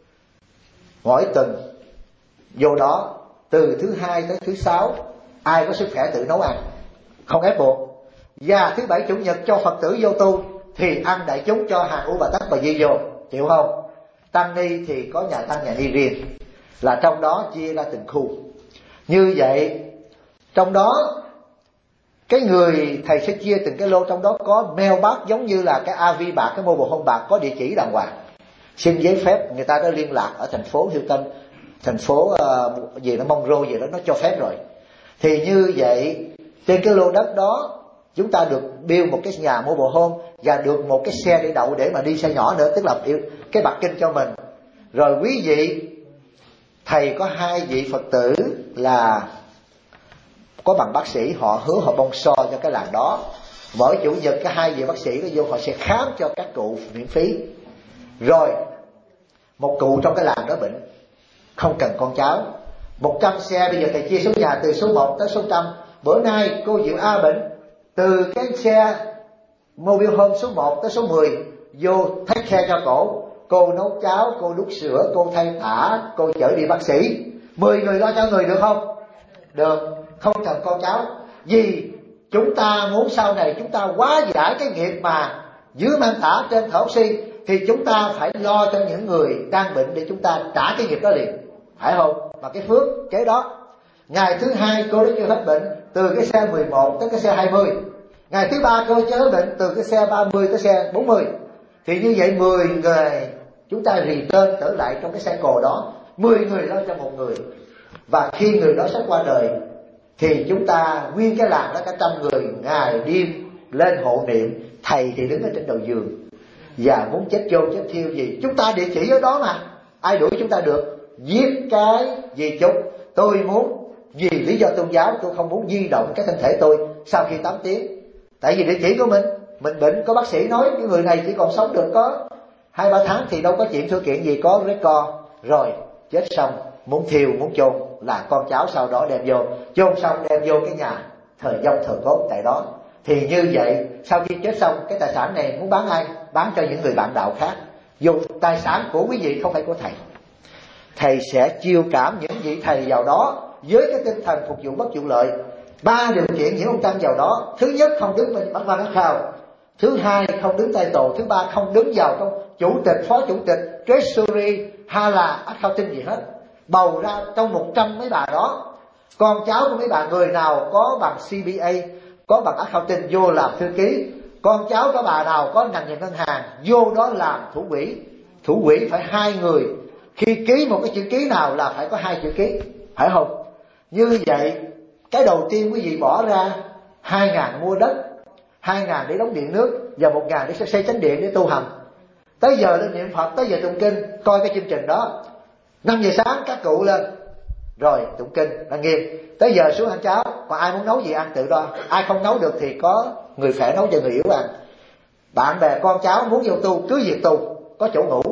mỗi tuần vô đó từ thứ hai tới thứ sáu, ai có sức khỏe tự nấu ăn, không ép buộc. Và thứ bảy chủ nhật cho Phật tử vô tu thì ăn đại chúng cho hàng U Bà Tắc Bà Di vô, chịu không? Tăng ni thì có nhà tăng nhà ni riêng, là trong đó chia ra từng khu. Như vậy trong đó cái người thầy sẽ chia từng cái lô, trong đó có mail bác giống như là cái a vê bạc, cái mobile home bạc, có địa chỉ đàng hoàng, xin giấy phép, người ta đã liên lạc ở thành phố Hilton, thành phố uh, gì nó Monroe gì đó, nó cho phép rồi. Thì như vậy trên cái lô đất đó chúng ta được build một cái nhà mobile home và được một cái xe để đậu để mà đi xe nhỏ nữa, tức là cái bạc kinh cho mình. Rồi quý vị, thầy có hai vị Phật tử là có bằng bác sĩ, họ hứa họ bông so cho cái làng đó. Mỗi chủ nhật cái hai vị bác sĩ đó vô, họ sẽ khám cho các cụ miễn phí. Rồi một cụ trong cái làng đó bệnh, không cần con cháu, một trăm xe, bây giờ thầy chia số nhà từ số một tới số trăm. Bữa nay cô Diệu A bệnh, từ cái xe mobile home số một tới số mười vô take care cho cổ. Cô nấu cháo, cô đút sữa, cô thay tả, cô chở đi bác sĩ. Mười người lo cho người được không? Được, không cần con cháu. Vì chúng ta muốn sau này chúng ta hóa giải cái nghiệp mà dưới mang thả trên thở oxy, thì chúng ta phải lo cho những người đang bệnh để chúng ta trả cái nghiệp đó liền, phải không? Và cái phước kế đó. Ngày thứ hai cô đã chưa hết bệnh, từ cái xe mười một tới cái xe hai mươi. Ngày thứ ba cô chưa hết bệnh, từ cái xe ba mươi tới xe bốn mươi. Thì như vậy mười người chúng ta return trở lại trong cái cycle đó, mười người lo cho một người. Và khi người đó sắp qua đời thì chúng ta nguyên cái làng đó cả trăm người ngày đêm lên hộ niệm, thầy thì đứng ở trên đầu giường, và muốn chết chôn chết thiêu gì chúng ta địa chỉ ở đó mà, ai đuổi chúng ta được. Giết cái gì chúc, tôi muốn vì lý do tôn giáo tôi không muốn di động cái thân thể tôi sau khi tám tiếng, tại vì địa chỉ của mình mình bệnh, có bác sĩ nói cái người này chỉ còn sống được có hai ba tháng thì đâu có chuyện thư kiện gì, có record rồi chết xong muốn thiêu muốn chôn là con cháu sau đó đem vô, chôn xong đem vô cái nhà thờ dông thờ cốt tại đó. Thì như vậy sau khi chết xong cái tài sản này muốn bán ai? Bán cho những người bạn đạo khác. Dùng tài sản của quý vị không phải của thầy. Thầy sẽ chiêu cảm những vị thầy vào đó với cái tinh thần phục vụ bất vụ lợi. Ba điều kiện những ông tăng vào đó: thứ nhất không đứng bên bắt ban khao, thứ hai không đứng tay tổ, thứ ba không đứng vào trong chủ tịch, phó chủ tịch, treasury hay là accounting gì hết. Bầu ra trong một trăm mấy bà đó, con cháu của mấy bà người nào có bằng xê bê a, có bằng accounting vô làm thư ký. Con cháu có bà nào có ngành nghề ngân hàng vô đó làm thủ quỹ. Thủ quỹ phải hai người, khi ký một cái chữ ký nào là phải có hai chữ ký, phải không? Như vậy cái đầu tiên quý vị bỏ ra hai ngàn mua đất, hai ngàn để đóng điện nước và một ngàn để xây chánh điện để tu hành. Tới giờ lên niệm Phật, tới giờ tụng kinh, coi cái chương trình đó. Năm giờ sáng các cụ lên rồi tụng kinh là nghiêm, tới giờ xuống ăn cháo. Còn ai muốn nấu gì ăn tự đó, ai không nấu được thì có người khỏe nấu cho người yếu ăn. Bạn bè con cháu muốn vô tu cứ việc tu, có chỗ ngủ.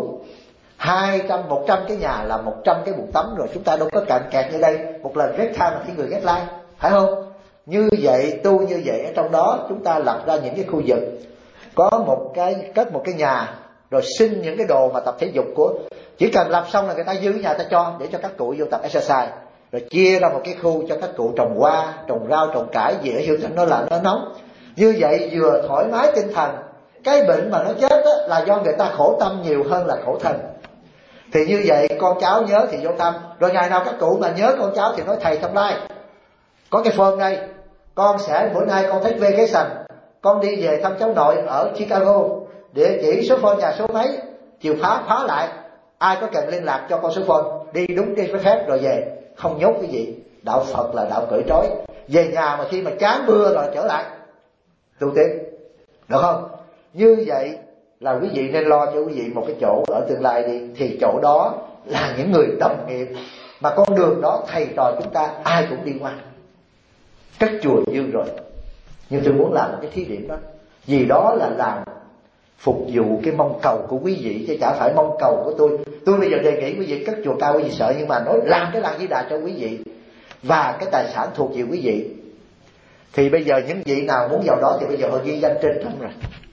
Hai trăm, một trăm cái nhà là một trăm cái bồn tắm rồi, chúng ta đâu có cạn kẹt như đây. Một lần ghét tham thì người ghét like, phải không? Như vậy tu như vậy ở trong đó chúng ta lập ra những cái khu vực, có một cái cất một cái nhà, rồi xin những cái đồ mà tập thể dục của, chỉ cần làm xong là người ta dư nhà ta cho để cho các cụ vô tập exercise. Rồi chia ra một cái khu cho các cụ trồng hoa, trồng rau, trồng cải gì ở Hilton nó là nó nóng. Như vậy vừa thoải mái tinh thần. Cái bệnh mà nó chết đó, là do người ta khổ tâm nhiều hơn là khổ thân. Thì như vậy con cháu nhớ thì vô tâm. Rồi ngày nào các cụ mà nhớ con cháu thì nói thầy trong lai có cái phone đây, con sẽ bữa nay con thích vacation, con đi về thăm cháu nội ở Chicago, địa chỉ số phone nhà số mấy, chiều phá phá lại, ai có cần liên lạc cho con số phone, đi đúng đi với phép rồi về, không nhốt cái gì. Đạo Phật là đạo cởi trói. Về nhà mà khi mà chán mưa rồi trở lại tu tiếp, được không? Như vậy là quý vị nên lo cho quý vị một cái chỗ ở tương lai đi. Thì chỗ đó là những người đồng nghiệp, mà con đường đó thầy trò chúng ta ai cũng đi qua. Cất chùa dư rồi, nhưng tôi muốn làm một cái thí điểm đó, vì đó là làm phục vụ cái mong cầu của quý vị, chứ chả phải mong cầu của tôi. Tôi bây giờ đề nghị quý vị cất chùa cao quý vị sợ, nhưng mà nói làm cái làng Di Đà cho quý vị và cái tài sản thuộc về quý vị. Thì bây giờ những vị nào muốn vào đó thì bây giờ họ ghi danh trên trăm rồi,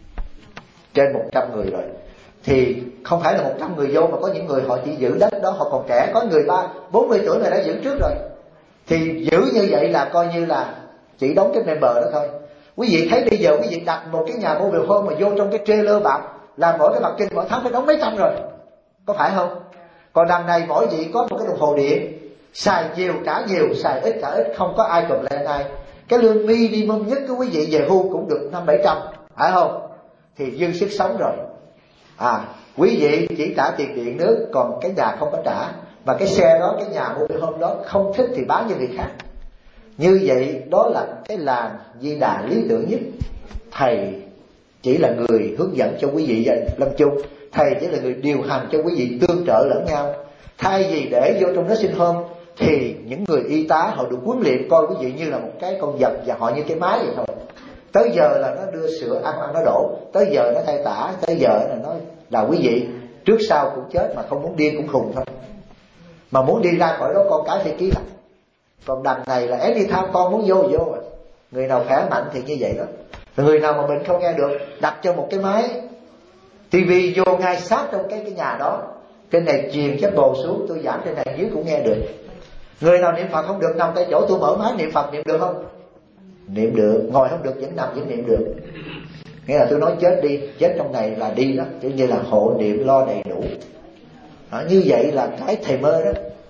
trên một trăm người rồi. Thì không phải là một trăm người vô, mà có những người họ chỉ giữ đất đó, họ còn trẻ, có người ba bốn mươi tuổi mà đã giữ trước rồi. Thì giữ như vậy là coi như là chỉ đóng cái member đó thôi. Quý vị thấy bây giờ quý vị đặt một cái nhà mobile home mà vô trong cái trailer bạc, làm mỗi cái mặt kinh mỗi tháng phải đóng mấy trăm rồi, có phải không? Còn đằng này mỗi vị có một cái đồng hồ điện, xài nhiều trả nhiều, xài ít trả ít, không có ai complain ai. Cái lương minimum nhất của quý vị về hưu cũng được năm bảy trăm, phải không? Thì dư sức sống rồi. À, quý vị chỉ trả tiền điện nước, còn cái nhà không có trả. Và cái xe đó, cái nhà mobile home đó không thích thì bán cho người khác. Như vậy đó là cái làng Di Đà lý tưởng nhất. Thầy chỉ là người hướng dẫn cho quý vị lâm chung, thầy chỉ là người điều hành cho quý vị tương trợ lẫn nhau. Thay vì để vô trong nursing home thì những người y tá họ được huấn luyện coi quý vị như là một cái con vật và họ như cái máy vậy thôi. Tới giờ là nó đưa sữa ăn ăn nó đổ, tới giờ nó thay tả, tới giờ là nó là quý vị trước sau cũng chết, mà không muốn điên cũng khùng thôi. Mà muốn đi ra khỏi đó con cái phải ký lại. Còn đằng này là anytime con muốn vô vô rồi. Người nào khỏe mạnh thì như vậy đó. Người nào mà bệnh không nghe được, đặt cho một cái máy tivi vô ngay sát trong cái cái nhà đó. Trên này truyền chất bồ xuống, tôi giảng trên này dưới cũng nghe được. Người nào niệm Phật không được, nằm tại chỗ tôi mở máy niệm Phật, niệm được không? Niệm được. Ngồi không được vẫn nằm vẫn niệm được. Nghĩa là tôi nói chết đi, chết trong này là đi đó, kiểu như là hộ niệm lo đầy đủ đó. Như vậy là cái thầy mơ đó.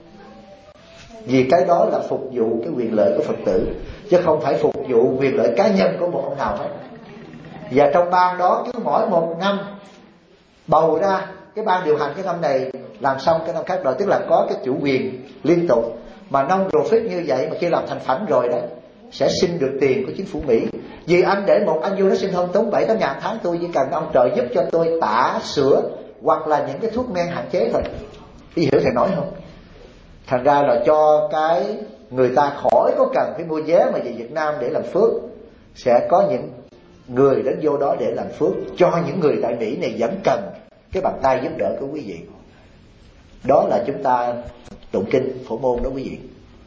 Vì cái đó là phục vụ cái quyền lợi của Phật tử, chứ không phải phục vụ quyền lợi cá nhân của một ông nào hết. Và trong ban đó cứ mỗi một năm bầu ra cái ban điều hành, cái năm này làm xong cái năm khác rồi, tức là có cái chủ quyền liên tục. Mà non-profit như vậy mà khi làm thành phẩm rồi đó sẽ xin được tiền của chính phủ Mỹ. Vì anh để một anh vô nó xin hơn tốn bảy tám ngàn tháng, tôi chỉ cần ông trợ giúp cho tôi tả sữa hoặc là những cái thuốc men hạn chế thôi. Ý hiểu thầy nói không? Thành ra là cho cái người ta khỏi có cần phải mua vé mà về Việt Nam để làm phước. Sẽ có những người đến vô đó để làm phước cho những người tại Mỹ này vẫn cần cái bàn tay giúp đỡ của quý vị. Đó là chúng ta tụng kinh Phổ Môn đó quý vị.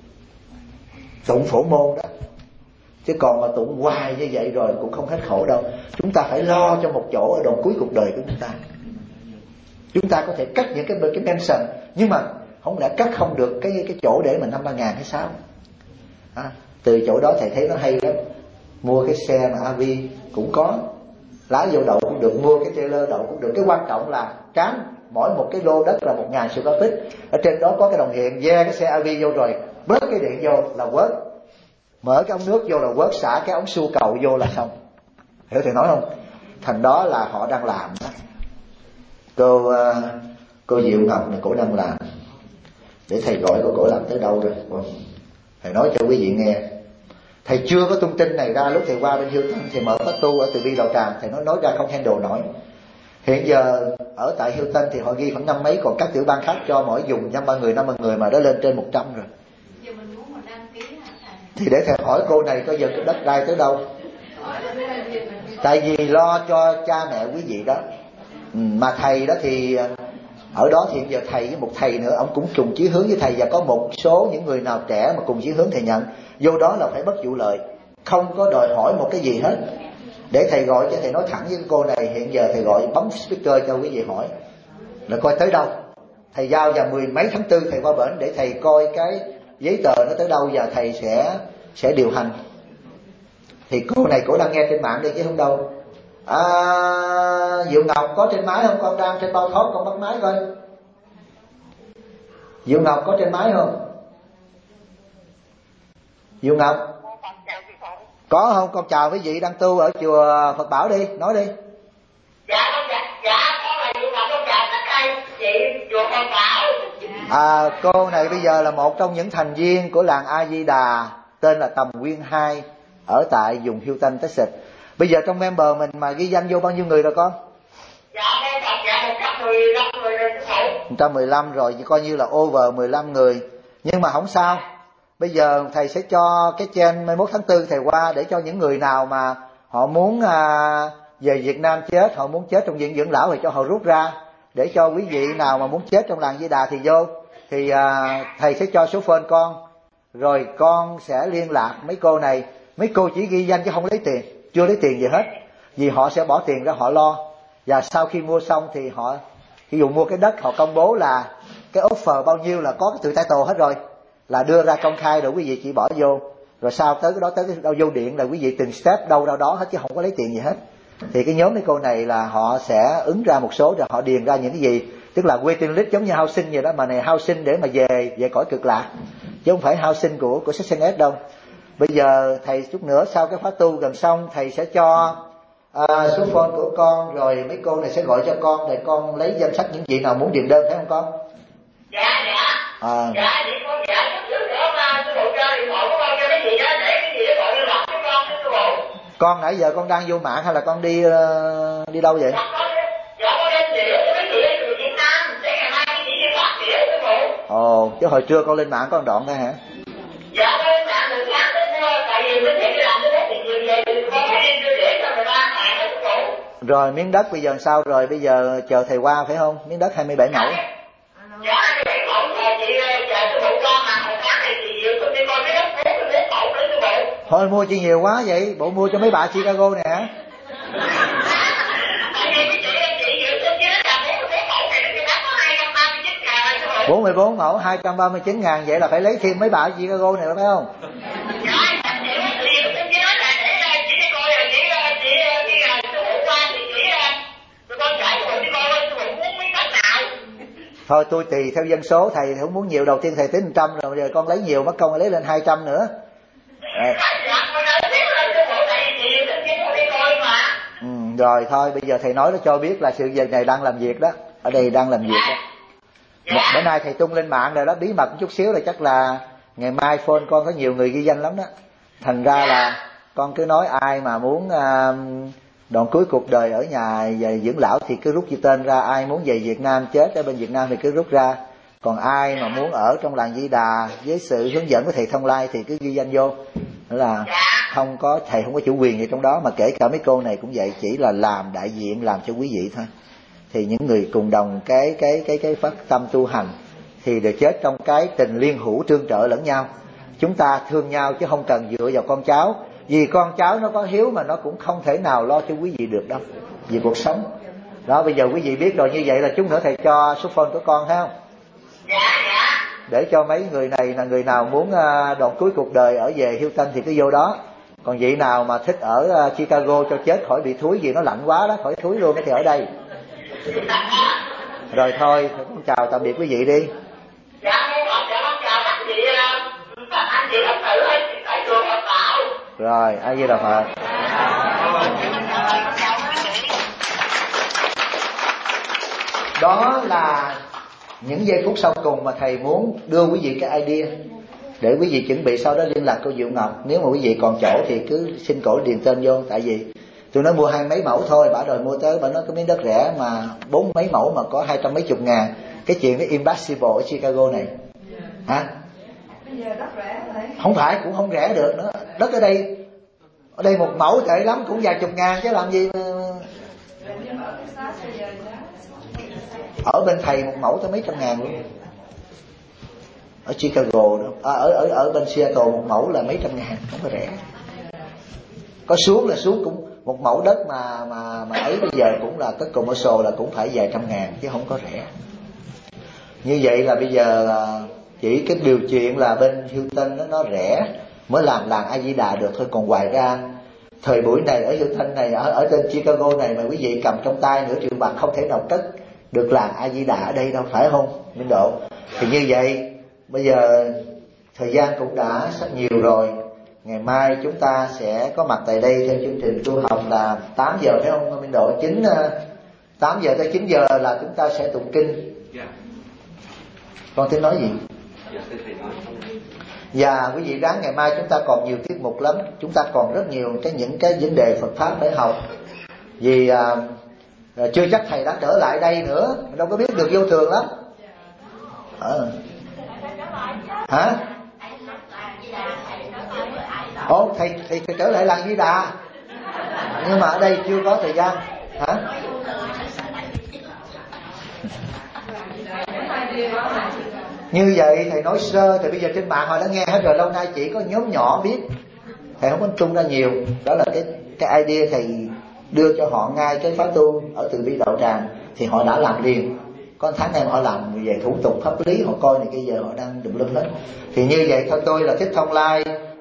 Tụng Phổ Môn đó. Chứ còn mà tụng hoài như vậy rồi cũng không hết khổ đâu. Chúng ta phải lo cho một chỗ ở đoạn cuối cuộc đời của chúng ta. Chúng ta có thể cắt những cái cái mention, nhưng mà không lẽ cắt không được cái cái chỗ để mà năm ba ngàn hay sao? À, từ chỗ đó thầy thấy nó hay lắm. Mua cái xe mà a vê cũng có, lái vô đậu cũng được, mua cái trailer đậu cũng được. Cái quan trọng là trán mỗi một cái lô đất là một ngàn square feet. Ở trên đó có cái đồng hiện, ve cái xe a vê vô rồi bớt cái điện vô là quớt, mở cái ống nước vô là quớt, xả cái ống xua cầu vô là xong. Hiểu thầy nói không? Thành đó là họ đang làm đó. Cô cô Diệu Ngọc này cổ đang làm. Để thầy gọi cô cổ làm tới đâu rồi? Thầy nói cho quý vị nghe. Thầy chưa có tung tin này ra. Lúc thầy qua bên Hilton, thầy mở phát tu ở Từ Bi Đạo Tràng, thầy nói nói ra không handle nổi. Hiện giờ ở tại Hilton thì họ ghi khoảng năm mấy, còn các tiểu bang khác cho mỗi dùng năm ba người, năm ba người mà đã lên trên một trăm rồi. Thì để thầy hỏi cô này coi giờ cái đất đai tới đâu. Tại vì lo cho cha mẹ quý vị đó. Ừ, mà thầy đó thì ở đó thì hiện giờ thầy với một thầy nữa, ông cũng cùng chí hướng với thầy, và có một số những người nào trẻ mà cùng chí hướng thầy nhận vô đó là phải bất vụ lợi, không có đòi hỏi một cái gì hết. Để thầy gọi cho thầy nói thẳng với cô này, hiện giờ thầy gọi bấm speaker cho quý vị hỏi là coi tới đâu. Thầy giao vào mười mấy tháng tư thầy qua bển để thầy coi cái giấy tờ nó tới đâu và thầy sẽ sẽ điều hành. Thì cô này cổ đang nghe trên mạng đây chứ không đâu. À, Diệu Ngọc có trên máy không? Con đang trên bao thoát, con bắt máy coi. Diệu Ngọc có trên máy không? Diệu Ngọc có không? Con chào quý vị đang tu ở chùa Phật Bảo đi, nói đi. Dạ con dạ, dạ con là Diệu Ngọc, con chào tất cả chị chùa Phật Bảo. À, cô này bây giờ là một trong những thành viên của làng A Di Đà, tên là Tầm Nguyên hai, ở tại vùng Hilton, Texas. Bây giờ trong member mình mà ghi danh vô bao nhiêu người rồi con? Dạ con thật dạ một trăm mười lăm người rồi chú thầy. một trăm mười lăm rồi, coi như là over mười lăm người. Nhưng mà không sao. Bây giờ thầy sẽ cho cái trên hai mươi mốt tháng tư thầy qua để cho những người nào mà họ muốn à, về Việt Nam chết, họ muốn chết trong viện dưỡng lão thì cho họ rút ra, để cho quý vị nào mà muốn chết trong làng Di Đà thì vô. Thì à, thầy sẽ cho số phone con, rồi con sẽ liên lạc mấy cô này. Mấy cô chỉ ghi danh chứ không lấy tiền, chưa lấy tiền gì hết, vì họ sẽ bỏ tiền ra họ lo. Và sau khi mua xong thì họ, ví dụ mua cái đất, họ công bố là cái offer bao nhiêu là có cái tự title hết rồi, là đưa ra công khai rồi quý vị chỉ bỏ vô. rồi sau tới cái đó tới cái đâu vô điện là quý vị từng step đâu đâu đó hết chứ không có lấy tiền gì hết. Thì cái nhóm mấy cô này là họ sẽ ứng ra một số rồi họ điền ra những cái gì, tức là waiting list giống như housing vậy đó, mà này housing để mà về về cõi cực lạc chứ không phải housing của của Section S đâu. Bây giờ thầy chút nữa sau cái khóa tu gần xong thầy sẽ cho à, số phone của con, rồi mấy cô này sẽ gọi cho con để con lấy danh sách những vị nào muốn điền đơn, phải không con? Dạ dạ. À. Dạ vậy con dạ chút xíu nữa mà sư phụ cho điện thoại của con cho cái gì đó để cái gì đó gọi điện thoại cho con sư phụ. Con nãy giờ con đang vô mạng hay là con đi uh, đi đâu vậy? Dạ con dạ con lên điện cho mấy chị ở Việt Nam để ngày mai cái chị đi phát điện sư phụ. Ồ, chứ hồi trưa con lên mạng có một đoạn thôi hả? Dạ con lên mạng từ sáng đến tại vì mấy chị đi làm tới hết thì nhiều về thì con phải đi đưa để cho người ta mạng đó sư phụ. Rồi miếng đất bây giờ sao rồi? Bây giờ chờ thầy qua phải không? Miếng đất hai mươi bảy mẫu. Dạ hai mươi bảy mẫu chị chờ sư phụ qua mà hồi sáng này thì tôi đi coi cái đất bốn mươi bốn mẫu đấy sư phụ. Thôi mua chi nhiều quá vậy, bộ mua cho mấy bà Chicago nè hả? bốn mươi bốn mẫu hai trăm ba mươi chín ngàn, vậy là phải lấy thêm mấy bà Chicago này phải không? Thôi tôi tùy theo dân số, thầy không muốn nhiều, đầu tiên thầy tính một trăm rồi giờ con lấy nhiều mất công lấy lên hai trăm nữa. Đấy. Ừ, rồi thôi bây giờ thầy nói nó cho biết là sự việc này đang làm việc đó, ở đây đang làm việc đó. Một bữa nay thầy tung lên mạng rồi đó, bí mật một chút xíu là chắc là ngày mai phone con có nhiều người ghi danh lắm đó. Thành ra là con cứ nói ai mà muốn uh, đoạn cuối cuộc đời ở nhà về dưỡng lão thì cứ rút chữ tên ra, ai muốn về Việt Nam chết ở bên Việt Nam thì cứ rút ra, còn ai mà muốn ở trong làng Di Đà với sự hướng dẫn của thầy Thông Lai thì cứ ghi danh vô. Đó là không có, thầy không có chủ quyền gì trong đó, mà kể cả mấy cô này cũng vậy, chỉ là làm đại diện làm cho quý vị thôi. Thì những người cùng đồng cái cái cái cái phát tâm tu hành thì đều chết trong cái tình liên hữu tương trợ lẫn nhau. Chúng ta thương nhau chứ không cần dựa vào con cháu, vì con cháu nó có hiếu mà nó cũng không thể nào lo cho quý vị được đâu, vì cuộc sống đó. Bây giờ quý vị biết rồi, như vậy là chút nữa thầy cho số phone của con thấy không? Để cho mấy người này là người nào muốn đoạn cuối cuộc đời ở về Hilton thì cứ vô đó, còn vị nào mà thích ở Chicago cho chết khỏi bị thúi, vì nó lạnh quá đó, khỏi thúi luôn thì ở đây. Rồi thôi, con chào tạm biệt quý vị đi. Dạ, con chào các chị, anh chị Phật tử ở chùa Phật Bảo. Rồi, A Di Đà Phật. Đó là những giây phút sau cùng mà thầy muốn đưa quý vị cái idea để quý vị chuẩn bị, sau đó liên lạc cô Diệu Ngọc. Nếu mà quý vị còn chỗ thì cứ xin cổ điền tên vô, tại vì tôi nói mua hai mấy mẫu thôi, bả đòi mua tới, bả nói có miếng đất rẻ mà bốn mấy mẫu mà có hai trăm mấy chục ngàn. Cái chuyện nó impossible ở Chicago này hả? Bây giờ đất rẻ rồi. Không phải, cũng không rẻ được nữa. Đất ở đây ở đây một mẫu tệ lắm cũng vài chục ngàn chứ làm gì mà... Ở bên thầy một mẫu tới mấy trăm ngàn luôn. Ở Chicago đó, à, ở ở ở bên Seattle một mẫu là mấy trăm ngàn, không có rẻ. Có xuống là xuống cũng một mẫu đất mà mà mà ấy bây giờ cũng là tất commercial là cũng phải vài trăm ngàn chứ không có rẻ. Như vậy là bây giờ chỉ cái điều chuyện là bên Hilton nó nó rẻ mới làm làng A Di Đà được thôi, còn ngoài ra thời buổi này ở Hilton này, ở ở trên Chicago này mà quý vị cầm trong tay nửa triệu bạc không thể nào cất được làng A Di Đà ở đây đâu, phải không Minh Độ? Thì như vậy bây giờ thời gian cũng đã sắp nhiều rồi, ngày mai chúng ta sẽ có mặt tại đây theo chương trình tu học là tám giờ phải không Minh Độ? chín tám giờ tới chín giờ là chúng ta sẽ tụng kinh. Con tính nói gì? Và quý vị ráng ngày mai chúng ta còn nhiều tiết mục lắm, chúng ta còn rất nhiều cái những cái vấn đề Phật pháp phải học. Vì à, chưa chắc thầy đã trở lại đây nữa, đâu có biết được vô thường lắm. À. Hả? Ồ, thầy, thầy thầy trở lại làng Di Đà, nhưng mà ở đây chưa có thời gian. Hả? Như vậy thầy nói sơ thì bây giờ trên mạng họ đã nghe hết rồi, lâu nay chỉ có nhóm nhỏ biết, thầy không có tung ra nhiều. Đó là cái cái idea thầy đưa cho họ ngay cái khóa tu ở Từ Bi Đạo Tràng thì họ đã làm liền. Có tháng em họ làm về thủ tục pháp lý, họ coi này, bây giờ họ đang đụng lum hết. Thì như vậy thôi, tôi là Thích Thông Lai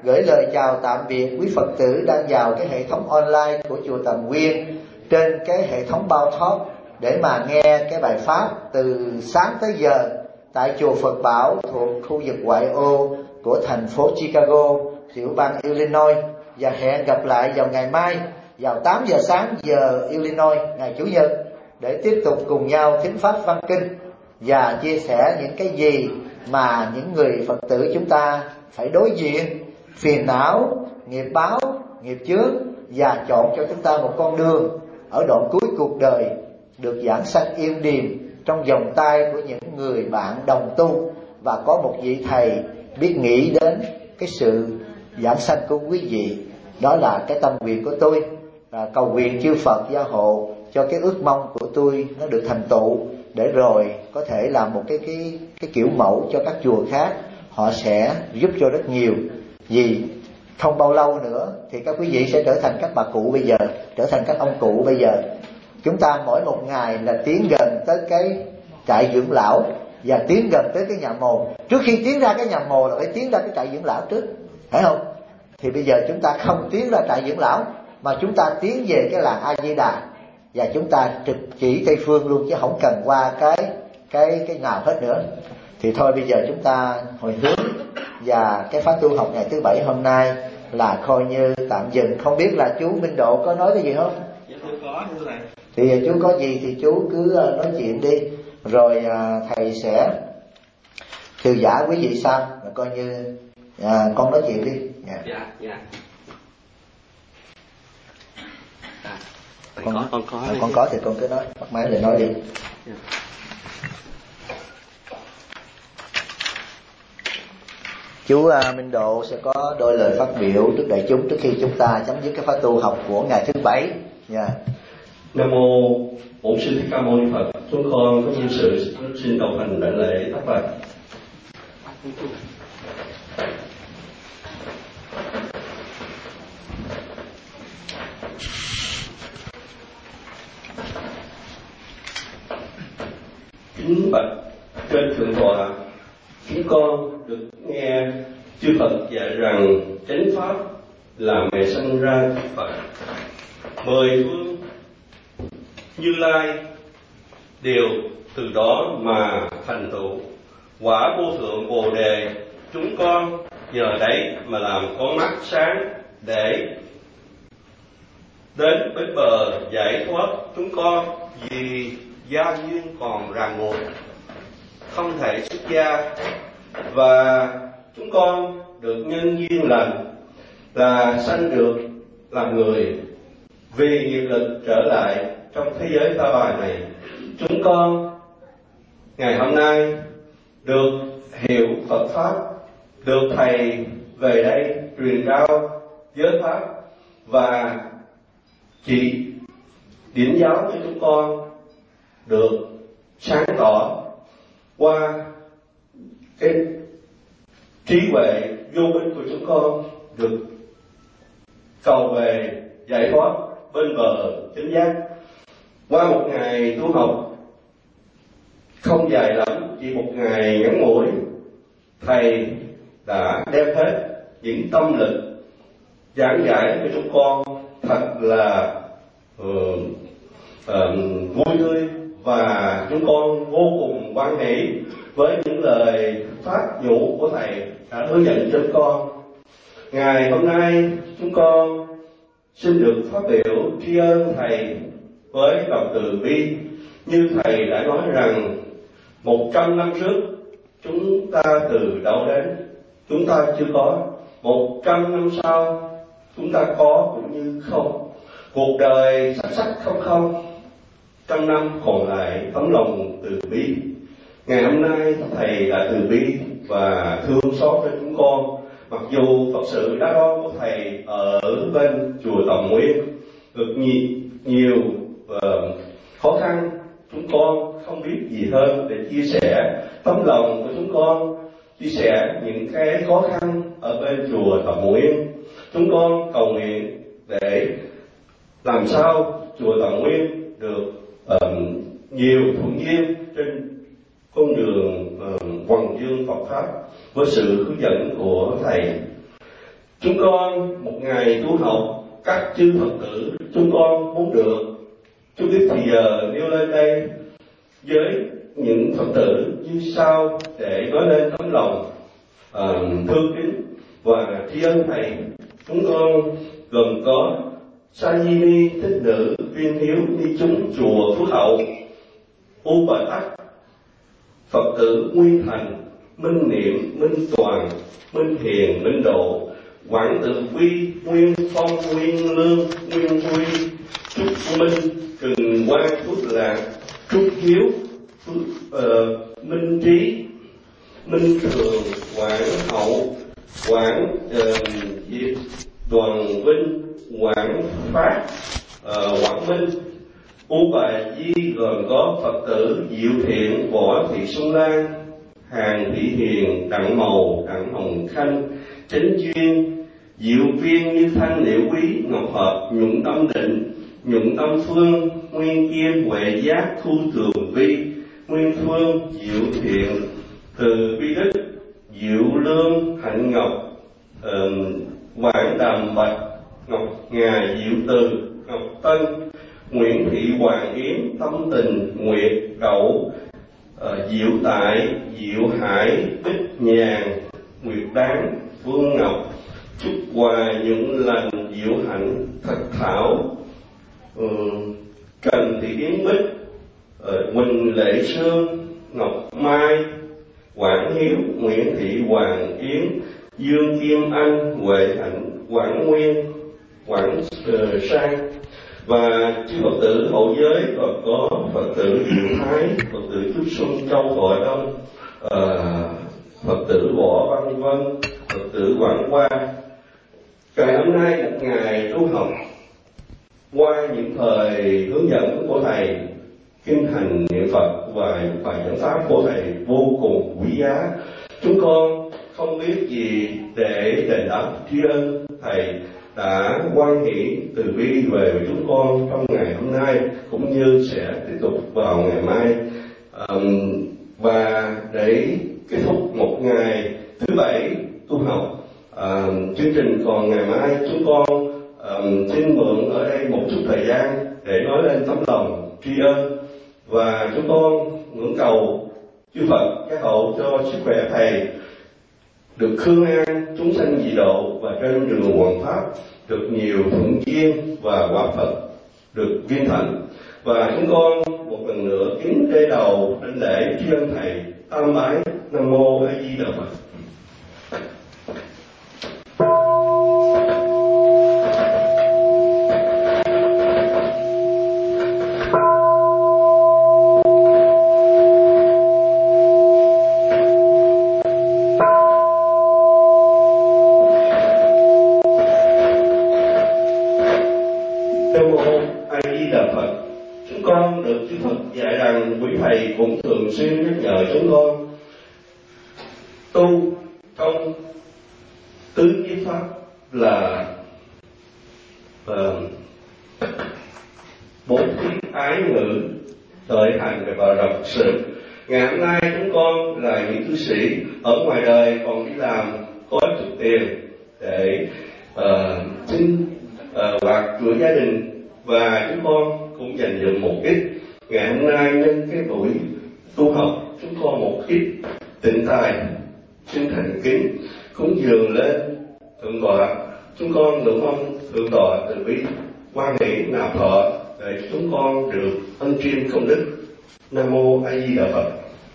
gửi lời chào tạm biệt quý Phật tử đang vào cái hệ thống online của chùa Tầm Nguyên trên cái hệ thống Bao Talk để mà nghe cái bài pháp từ sáng tới giờ tại chùa Phật Bảo thuộc khu vực ngoại ô của thành phố Chicago, tiểu bang Illinois. Và hẹn gặp lại vào ngày mai vào tám giờ sáng giờ Illinois ngày Chủ nhật để tiếp tục cùng nhau thính pháp văn kinh và chia sẻ những cái gì mà những người Phật tử chúng ta phải đối diện: phiền não, nghiệp báo, nghiệp chướng, và chọn cho chúng ta một con đường ở đoạn cuối cuộc đời được giảng sanh yên điềm trong vòng tay của những người bạn đồng tu, và có một vị thầy biết nghĩ đến cái sự giảng sanh của quý vị. Đó là cái tâm nguyện của tôi, à, cầu nguyện chư Phật gia hộ cho cái ước mong của tôi nó được thành tựu, để rồi có thể làm một cái cái cái kiểu mẫu cho các chùa khác. Họ sẽ giúp cho rất nhiều, vì không bao lâu nữa thì các quý vị sẽ trở thành các bà cụ bây giờ, trở thành các ông cụ bây giờ. Chúng ta mỗi một ngày là tiến gần tới cái trại dưỡng lão và tiến gần tới cái nhà mồ. Trước khi tiến ra cái nhà mồ là phải tiến ra cái trại dưỡng lão trước, phải không? Thì bây giờ chúng ta không tiến ra trại dưỡng lão, mà chúng ta tiến về cái làng A Di Đà, và chúng ta trực chỉ Tây Phương luôn, chứ không cần qua cái cái cái nào hết nữa. Thì thôi bây giờ chúng ta hồi hướng, và cái khóa tu học ngày thứ bảy hôm nay là coi như tạm dừng. Không biết là chú Minh Độ có nói cái gì không? Dạ tôi có thưa thầy. Thì chú có gì thì chú cứ nói chuyện đi, rồi thầy sẽ thư giả quý vị sau, là coi như à, con nói chuyện đi. Dạ dạ, dạ. À, con, có, con có à, con có thì con cứ nói, bắt máy để nói đi. Dạ. Chú uh, Minh Độ sẽ có đôi lời phát biểu trước đại chúng trước khi chúng ta chấm dứt cái khóa tu học của ngày thứ bảy. Yeah. Nam mô Bổn Sư Thích Ca Mâu Ni Phật. Chúng con có nhân sự xin đầu hành đại lễ tác bạch. Kính bạch trên thượng tọa, chúng con được nghe chư Phật dạy rằng chánh pháp là mẹ sanh ra Phật. Mười phương Như Lai đều từ đó mà thành tựu quả vô thượng Bồ đề. Chúng con nhờ đấy mà làm con mắt sáng để đến bến bờ giải thoát. Chúng con vì gia duyên còn ràng buộc không thể xuất gia, và chúng con được nhân duyên lành là sanh được làm người. Vì nghiệp lực trở lại trong thế giới ta bà này, chúng con ngày hôm nay được hiểu Phật pháp, được thầy về đây truyền trao giới pháp và chỉ điểm giáo cho chúng con được sáng tỏ qua cái trí huệ vô minh của chúng con, được cầu về giải thoát bên bờ chánh giác. Qua một ngày tu học không dài lắm, chỉ một ngày ngắn ngủi, thầy đã đem hết những tâm lực giảng giải cho chúng con thật là uh, uh, vui tươi, và chúng con vô cùng hoan hỷ với những lời phát nhủ của thầy đã hướng dẫn cho chúng con. Ngày hôm nay chúng con xin được phát biểu tri ân thầy với lòng từ bi. Như thầy đã nói rằng một trăm năm trước chúng ta từ đâu đến, chúng ta chưa có. Một trăm năm sau chúng ta có cũng như không. Cuộc đời sắc sắc không không, trăm năm còn lại tấm lòng từ bi. Ngày hôm nay thầy đã từ bi và thương xót cho chúng con. Mặc dù Phật sự đá đo của thầy ở bên chùa Tầm Nguyên được nhiều, nhiều uh, khó khăn, chúng con không biết gì hơn để chia sẻ tấm lòng của chúng con, chia sẻ những cái khó khăn ở bên chùa Tầm Nguyên. Chúng con cầu nguyện để làm sao chùa Tầm Nguyên được um, nhiều thuận duyên trên con đường um, hoằng dương Phật pháp với sự hướng dẫn của thầy. Chúng con một ngày tu học, các chư Phật tử chúng con muốn được. Chúng biết thì giờ nêu lên đây với những Phật tử như sau để nói lên tấm lòng uh, thương kính và tri ân Thầy. Chúng con gồm có Sa Di Ni Thích Nữ Viên Hiếu Ni Chúng chùa Phước Hậu, U Bà Tắc, Phật tử Nguyên Thành, Minh Niệm, Minh Toàn, Minh Hiền, Minh Độ, Quảng Từ Quy, Nguyên Phong, Nguyên Lương, Nguyên Huy, Trúc Minh, Trừng Quang, Phước Lạc, Trúc Hiếu, Phước, uh, Minh Trí, Minh Thường, Quảng Hậu, Quảng uh, Đoàn Vinh, Quảng Phát, uh, Quảng Minh, U Bà Di gồm có Phật tử Diệu Thiện, Võ Thị Xuân Lan, Hàng Thị Hiền, Đặng Màu, Đặng Hồng Khanh, Chánh Duyên, Diệu Viên Như Thanh, Liễu Quý, Ngọc Hợp, Nhuận Tâm Định, Nhuận Tâm Phương, Nguyên Kim, Huệ Giác, Thu Thường Vi, Nguyên Phương, Diệu Thiện, Từ Vi Đức, Diệu Lương, Hạnh Ngọc, uh, Quảng Đàm Bạch, Ngọc Ngà, Diệu Từ, Ngọc Tân, Nguyễn Thị Hoàng Yến, Tâm Tình, Nguyệt Đậu, uh, Diệu Tại, Diệu Hải, Bích Nhàn, Nguyệt Đáng, Phương Ngọc, Trúc Hòa, Nhuận Lành, Diệu Hạnh, Thật Thảo, uh, Trần Thị Yến Bích, uh, Quỳnh Lệ Sương, Ngọc Mai, Quảng Hiếu, Nguyễn Thị Hoàng Yến, Dương Kim Anh, Huệ Hạnh, Quảng Nguyên, Quảng uh, Sang. Và chư Phật tử hậu giới còn có Phật tử Diệu Thái, Phật tử Trúc Xuân Châu Thọ Đông, uh, Phật tử Võ Văn Vân, Phật tử Quảng Hoa. Ngày hôm nay một ngày tu học, qua những thời hướng dẫn của Thầy, kinh hành niệm Phật và những bài giảng pháp của Thầy vô cùng quý giá. Chúng con không biết gì để đền đáp tri ân Thầy đã quan hỷ từ bi về với chúng con trong ngày hôm nay, cũng như sẽ tiếp tục vào ngày mai. Um, và để kết thúc một ngày thứ bảy tu học, um, chương trình còn ngày mai, chúng con um, xin mượn ở đây một chút thời gian để nói lên tấm lòng tri ân, và chúng con ngưỡng cầu chư Phật gia hộ cho sức khỏe Thầy được khương an, chúng sanh dị độ, và trên đường hoàng pháp được nhiều thuận duyên và quả Phật được viên thành. Và chúng con một lần nữa kính đê đầu đảnh lễ tri ân Thầy, tam bái Nam Mô A Di Đà Phật. Cũng thường xuyên nhắc nhở chúng con tu trong tứ nhiếp pháp là uh, bốn thiết ái ngữ, thời hành và độc sự. Ngày hôm nay chúng con là những cư sĩ ở ngoài đời còn đi làm có chút tiền để uh, xin uh, quạt của gia đình, và chúng con cũng dành dụm một ít. Ngày hôm nay nhân cái buổi tu học, chúng con một ít tịnh tài xin thành kính cúng dường lên thượng tọa. Chúng con ngưỡng mong thượng tọa từ bi quan hệ nạp thọ để chúng con được ân chiêm công đức. Nam Mô A Di Đà Phật.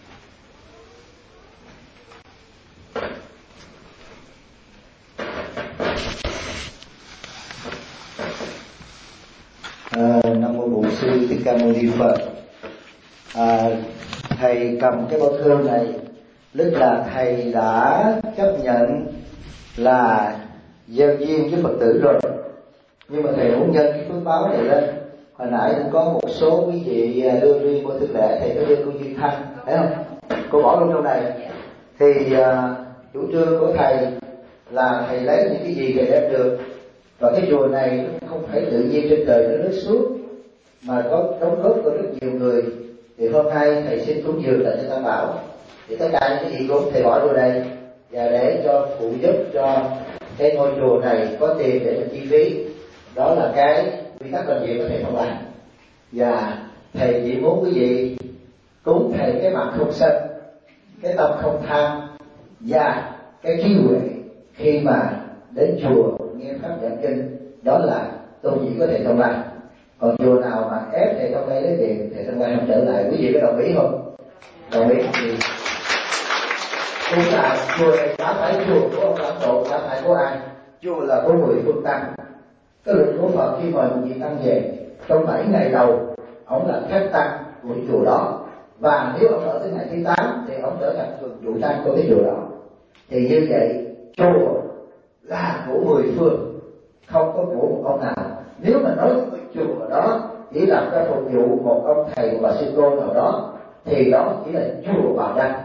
À, Nam Mô Bổn Sư Thích Ca Mâu Ni Phật. À, thầy cầm cái bức thư này, tức là thầy đã chấp nhận là gieo duyên với Phật tử rồi, nhưng mà thầy muốn nhân cái phước báo này lên. Hồi nãy cũng có một số quý vị đưa riêng qua thực lễ, thầy có đưa cô Duyên Thanh, thấy không? Cô bỏ luôn trong này. Thì uh, chủ trương của thầy là thầy lấy những cái gì thầy đem được, và cái chùa này nó không phải tự nhiên trên trời nó rớt xuống, mà có đóng góp của rất nhiều người. Thì hôm nay thầy xin cúng dường tại cho Tam Bảo, thì tất cả những cái gì cũng thầy bỏ vô đây, và để cho phụ giúp cho cái ngôi chùa này có tiền để mà chi phí, đó là cái quy tắc làm việc của thầy không làm. Và thầy chỉ muốn quý vị cúng thầy cái mặt không sân, cái tâm không tham và cái trí huệ khi mà đến chùa nghe pháp giảng kinh, đó là tôn chỉ của thầy Thông Lai. Còn chùa nào mà ép thầy Thông Lai lấy tiền, thầy Thông Lai không trở lại. Quý vị có đồng ý không? Đồng ý thì cũng là chùa này đã phải chùa của ông Lãnh Độ, đã phải của ai? Chùa là của mười phương tăng. Cái luật của Phật khi mời một vị tăng về, trong bảy ngày đầu ông là khách tăng của chùa đó, và nếu ông ở tới ngày thứ tám thì ông trở thành thường trụ tăng của cái chùa đó. Thì như vậy chùa là của mười phương, không có của một ông nào. Nếu mà nói cái chùa đó chỉ làm cho phục vụ một ông thầy, một bà sư cô nào đó, thì đó chỉ là chùa Bà Đăng.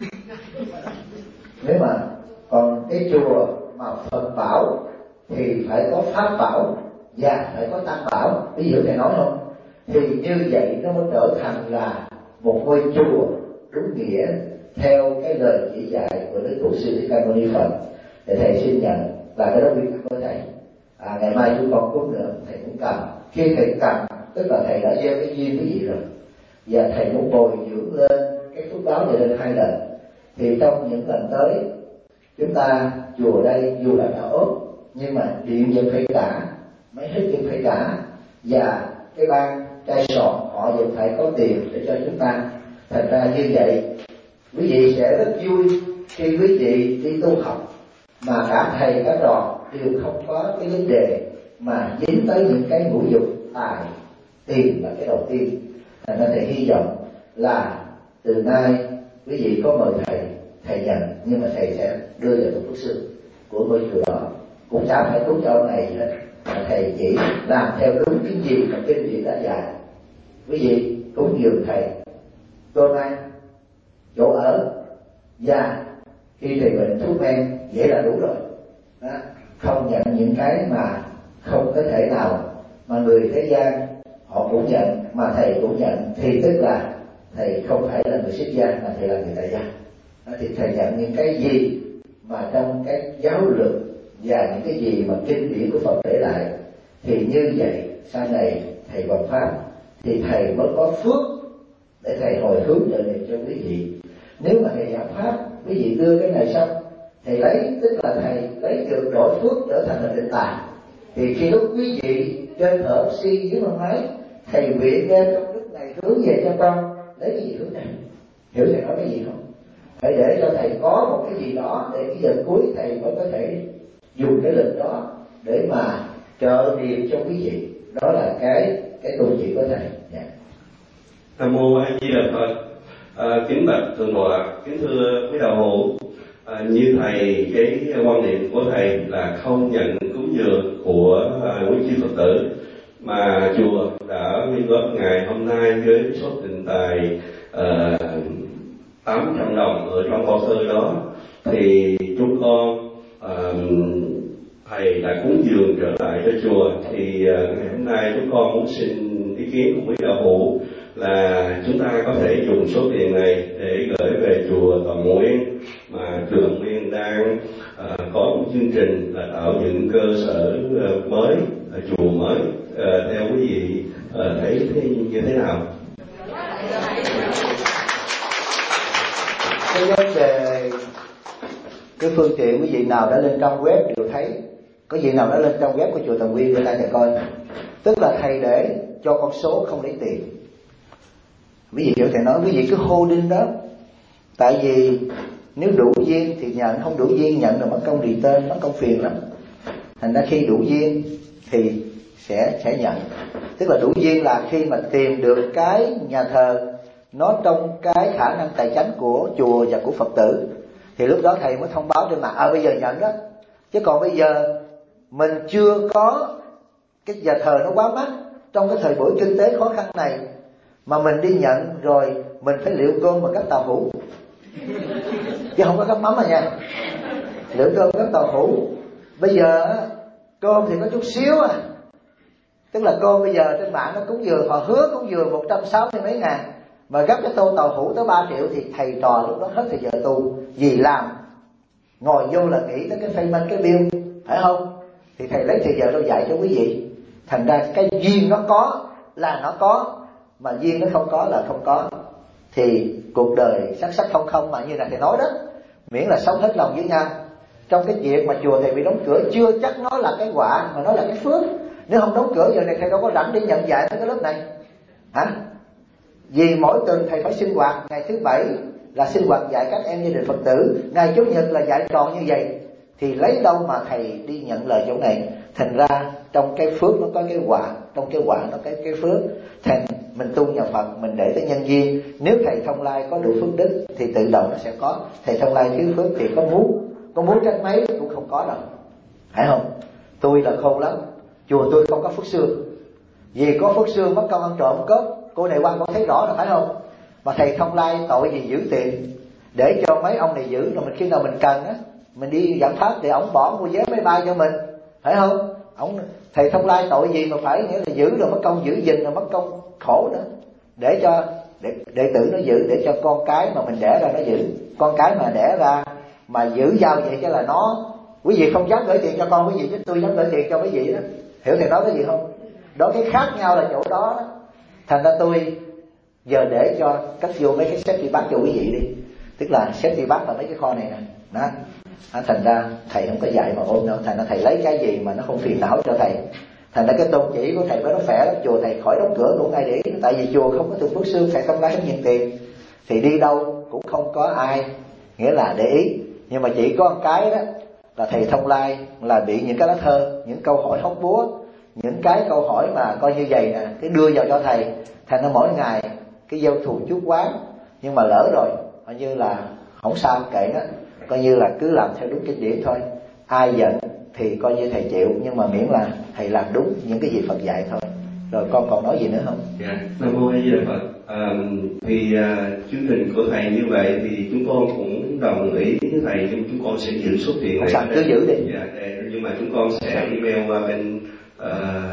Nếu mà còn cái chùa mà Phật bảo thì phải có pháp bảo và phải có tăng bảo, ví dụ thầy nói không, thì như vậy nó mới trở thành là một ngôi chùa đúng nghĩa theo cái lời chỉ dạy của Đức Tổ sư Thích Ca Mâu Ni Phật. Để thầy xin nhận là cái đó quy tắc của thầy. À, ngày mai chúng con cúng nữa thầy cũng cầm. Khi thầy cầm tức là thầy đã gieo cái duyên cái gì rồi, và thầy muốn bồi dưỡng lên cái phước báo này lên hai lần. Thì trong những lần tới chúng ta chùa đây dù là đạo ốp nhưng mà điện vẫn phải trả, máy hít vẫn phải trả, và cái ban trai sọt họ vẫn phải có tiền để cho chúng ta. Thành ra như vậy quý vị sẽ rất vui khi quý vị đi tu học mà cả thầy cả trò đều không có cái vấn đề mà dính tới những cái ngũ dục tài tiền là cái đầu tiên. Thành ra thầy hy vọng là từ nay quý vị có mời thầy, thầy nhận, nhưng mà thầy sẽ đưa vào tục phước sư của ngôi chùa đó. Cũng chẳng phải cúng cho ông này hết, mà thầy chỉ làm theo đúng cái gì mà kinh điển đã dạy. Quý vị cúng dường thầy cơm ăn, chỗ ở, và khi thầy bệnh thuốc men vậy là đủ rồi đó. Không nhận những cái mà không có thể nào mà người thế gian họ cũng nhận mà thầy cũng nhận, thì tức là thầy không phải là người xuất gia mà thầy là người tại gia. Đó, thì thầy nhận những cái gì mà trong cái giáo luật và những cái gì mà kinh điển của Phật để lại, thì như vậy sau này thầy bộc pháp thì thầy mới có phước để thầy hồi hướng đời này cho quý vị. Nếu mà thầy giảng pháp, quý vị đưa cái này xong, thầy lấy, tức là thầy lấy được đổi phước trở thành là định tài. Thì khi lúc quý vị trên thở oxy dưới bằng máy, thầy nguyện lên trong lúc này hướng về cho con, lấy cái gì hướng này? Hiểu thầy nói cái gì không? Phải để cho thầy có một cái gì đó để cái giờ cuối thầy mới có thể dùng cái lực đó để mà trợ niệm cho quý vị. Đó là cái cái tu chỉ của thầy. Yeah. Nam mô A Di Đà Phật. À, kính bạch thượng tọa, kính thưa quý đạo hữu, à, như thầy, cái quan điểm của thầy là không nhận cúng dường của à, quý chư Phật tử, mà chùa đã quyên góp ngày hôm nay với số tiền tài à, tám trăm đồng ở trong bao thư đó, thì chúng con à, thầy đã cúng dường trở lại cho chùa. Thì à, ngày hôm nay chúng con muốn xin ý kiến của quý đạo hữu là chúng ta có thể dùng số tiền này để gửi về chùa Toàn Nguyên, mà chùa Toàn Nguyên đang uh, có một chương trình là tạo dựng cơ sở uh, mới, uh, chùa mới. Uh, theo quý vị uh, thấy thế, như thế nào? Cái vấn đề cái phương tiện quý vị nào đã lên trang web đều thấy. Có vị nào đã lên trang web của chùa Toàn Nguyên để ta cho coi. Tức là thầy để cho con số không lấy tiền. Quý vị hiểu thầy nói, quý vị cứ holding đó. Tại vì nếu đủ duyên thì nhận, không đủ duyên nhận là mất công rì tên, mất công phiền lắm. Thành ra khi đủ duyên thì sẽ sẽ nhận. Tức là đủ duyên là khi mà tìm được cái nhà thờ nó trong cái khả năng tài chánh của chùa và của Phật tử, thì lúc đó thầy mới thông báo trên mạng, à bây giờ nhận đó. Chứ còn bây giờ mình chưa có cái nhà thờ nó quá mắc trong cái thời buổi kinh tế khó khăn này, mà mình đi nhận rồi mình phải liệu cơm bằng cách tàu hũ, chứ không có cách mắm à nha. Liệu cơm bằng cách tàu hũ. Bây giờ cơm thì có chút xíu à, tức là cơm bây giờ trên mạng nó cúng dường, họ hứa cúng dường một trăm sáu mươi mấy ngàn, mà gấp cái tô tàu hũ tới ba triệu thì thầy trò lúc đó hết thời giờ tu. Vì làm ngồi vô là nghĩ tới cái payment cái bill, phải không? Thì thầy lấy thời giờ đâu dạy cho quý vị. Thành ra cái duyên nó có là nó có, mà duyên nó không có là không có. Thì cuộc đời sắc sắc không không mà như là thầy nói đó, miễn là sống hết lòng với nhau. Trong cái chuyện mà chùa thầy bị đóng cửa chưa chắc nó là cái quả, mà nó là cái phước. Nếu không đóng cửa giờ này thầy đâu có rảnh để nhận dạy cái lớp này, hả? Vì mỗi tuần thầy phải sinh hoạt, ngày thứ bảy là sinh hoạt dạy các em gia đình Phật tử, ngày Chủ nhật là dạy tròn như vậy, thì lấy đâu mà thầy đi nhận lời chỗ này. Thành ra trong cái phước nó có cái quả, trong cái quả nó có cái phước. Thành mình tu nhà Phật, mình để tới nhân duyên. Nếu thầy Thông Lai có đủ phước đức thì tự động nó sẽ có. Thầy Thông Lai thiếu phước thì có muốn có muốn trách mấy cũng không có đâu, phải không? Tôi là khôn lắm, chùa tôi không có phước xương. Vì có phước xương mất công ăn trộm cướp, cô này quan có thấy rõ là phải không? Mà thầy Thông Lai tội gì giữ tiền để cho mấy ông này giữ, rồi mình khi nào mình cần á, mình đi giảng pháp thì ổng bỏ mua vé máy bay cho mình, phải không? Ổng thầy Thông Lai tội gì mà phải nghĩa là giữ rồi mất công giữ gìn rồi mất công khổ nữa, để cho để đệ tử nó giữ, để cho con cái mà mình đẻ ra nó giữ. Con cái mà đẻ ra mà giữ giao vậy cho là nó, quý vị không dám gửi tiền cho con quý vị chứ tôi dám gửi tiền cho quý vị đó. Hiểu thầy nói cái gì không? Đó, cái khác nhau là chỗ đó, đó. Thành ra tôi giờ để cho cất vô mấy cái safety bag cho quý vị đi. Tức là safety bag là mấy cái kho này nè đó. À, thành ra thầy không có dạy mà ôm đâu. Thành ra thầy lấy cái gì mà nó không phiền não cho thầy. Thành ra cái tôn chỉ của thầy mới nó khỏe lắm. Chùa thầy khỏi đóng cửa cũng ai để ý. Tại vì chùa không có tu phước xương, thầy không lấy nhận tiền thì đi đâu cũng không có ai nghĩa là để ý. Nhưng mà chỉ có một cái đó là thầy Thông Lai là bị những cái lá thơ, những câu hỏi hóc búa, những cái câu hỏi mà coi như vậy nè, cái đưa vào cho thầy. Thành ra mỗi ngày cái gieo thù chuốc quán. Nhưng mà lỡ rồi coi như là không sao, kệ đó, coi như là cứ làm theo đúng kinh điển thôi. Ai giận thì coi như thầy chịu, nhưng mà miễn là thầy làm đúng những cái gì Phật dạy thôi. Rồi con còn nói gì nữa không? Dạ, Nam Mô A Di Đà Phật. À, vì à, chương trình của thầy như vậy thì chúng con cũng đồng ý với thầy, nhưng chúng con sẽ giữ số tiền này. Sao cứ giữ đi. Dạ, để, nhưng mà chúng con sẽ email qua bên. À,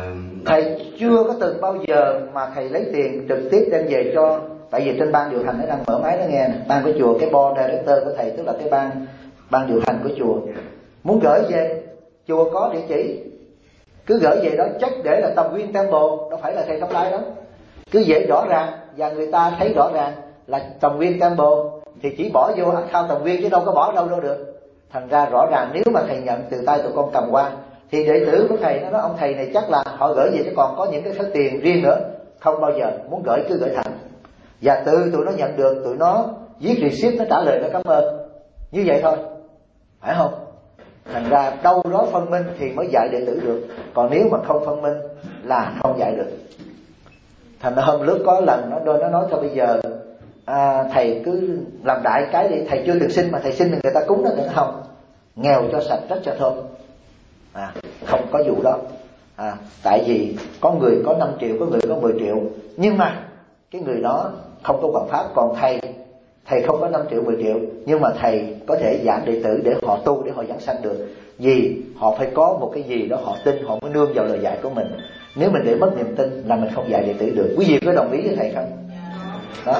thầy chưa có từng bao giờ mà thầy lấy tiền trực tiếp đem về cho. Tại vì trên ban điều hành nó đang mở máy nó nghe nè. Ban của chùa, cái board director của thầy, tức là cái ban ban điều hành của chùa, muốn gửi về chùa có địa chỉ, cứ gửi về đó, chắc để là Tầm Nguyên Temple, đâu phải là thầy Thông Lai đó. Cứ dễ rõ ràng và người ta thấy rõ ràng là Tầm Nguyên Temple thì chỉ bỏ vô account Tầm Nguyên chứ đâu có bỏ đâu đâu được. Thành ra rõ ràng nếu mà thầy nhận từ tay tụi con cầm qua thì đệ tử của thầy nó nói ông thầy này chắc là họ gửi về, chứ còn có những cái số tiền riêng nữa không bao giờ. Muốn gửi cứ gửi thẳng, và từ tụi nó nhận được, tụi nó viết receipt, nó trả lời nó cảm ơn, như vậy thôi, phải không? Thành ra đâu đó phân minh thì mới dạy đệ tử được, còn nếu mà không phân minh là không dạy được. Thành ra hôm lúc có lần nó đôi nó nói cho bây giờ à, thầy cứ làm đại cái đi, thầy chưa từng xin mà thầy xin thì người ta cúng nó nữa không? Nghèo cho sạch rất cho thơm. À, không có vụ đó. À, tại vì có người có năm triệu, có người có mười triệu, nhưng mà cái người đó không có hoàn pháp. Còn thầy, thầy không có năm triệu, mười triệu, nhưng mà thầy có thể giảng đệ tử để họ tu, để họ giảng sanh được. Vì họ phải có một cái gì đó họ tin, họ mới nương vào lời dạy của mình. Nếu mình để mất niềm tin là mình không dạy đệ tử được. Quý vị có đồng ý với thầy không? Đó.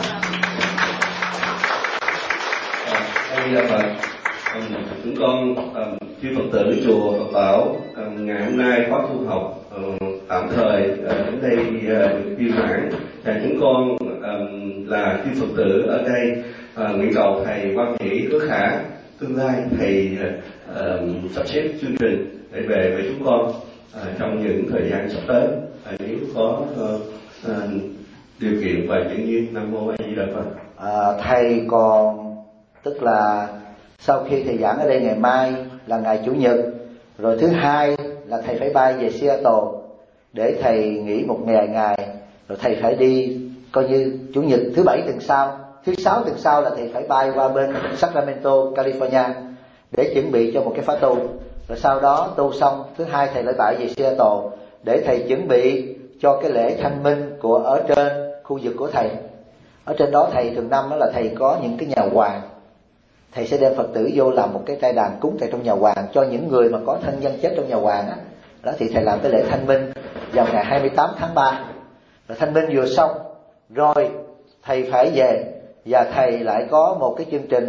À, chúng con um, chư Phật tử chùa Phật Bảo um, ngày hôm nay khóa tu học uh, tạm thời uh, đến đây uh, viên mãn, và chúng con um, là chư Phật tử ở đây uh, nguyện cầu thầy quan hỷ hứa khả tương lai thầy uh, um, sắp xếp chương trình để về với chúng con uh, trong những thời gian sắp tới, uh, nếu có uh, uh, điều kiện và duyên duyên. Nam Mô A Di Đà Phật. À, thầy còn tức là sau khi thầy giảng ở đây ngày mai là ngày Chủ nhật, rồi thứ hai là thầy phải bay về Seattle để thầy nghỉ một ngày ngày, rồi thầy phải đi coi như Chủ nhật thứ bảy tuần sau, thứ sáu tuần sau là thầy phải bay qua bên Sacramento, California để chuẩn bị cho một cái khóa tu. Rồi sau đó tu xong thứ hai thầy lại bay về Seattle để thầy chuẩn bị cho cái lễ thanh minh của ở trên khu vực của thầy. Ở trên đó thầy thường năm đó là thầy có những cái nhà hoàng, thầy sẽ đem Phật tử vô làm một cái trai đàn cúng tại trong nhà hoàng cho những người mà có thân nhân chết trong nhà hoàng á. Đó thì thầy làm cái lễ thanh minh vào ngày hai mươi tám tháng ba. Rồi thanh minh vừa xong rồi thầy phải về, và thầy lại có một cái chương trình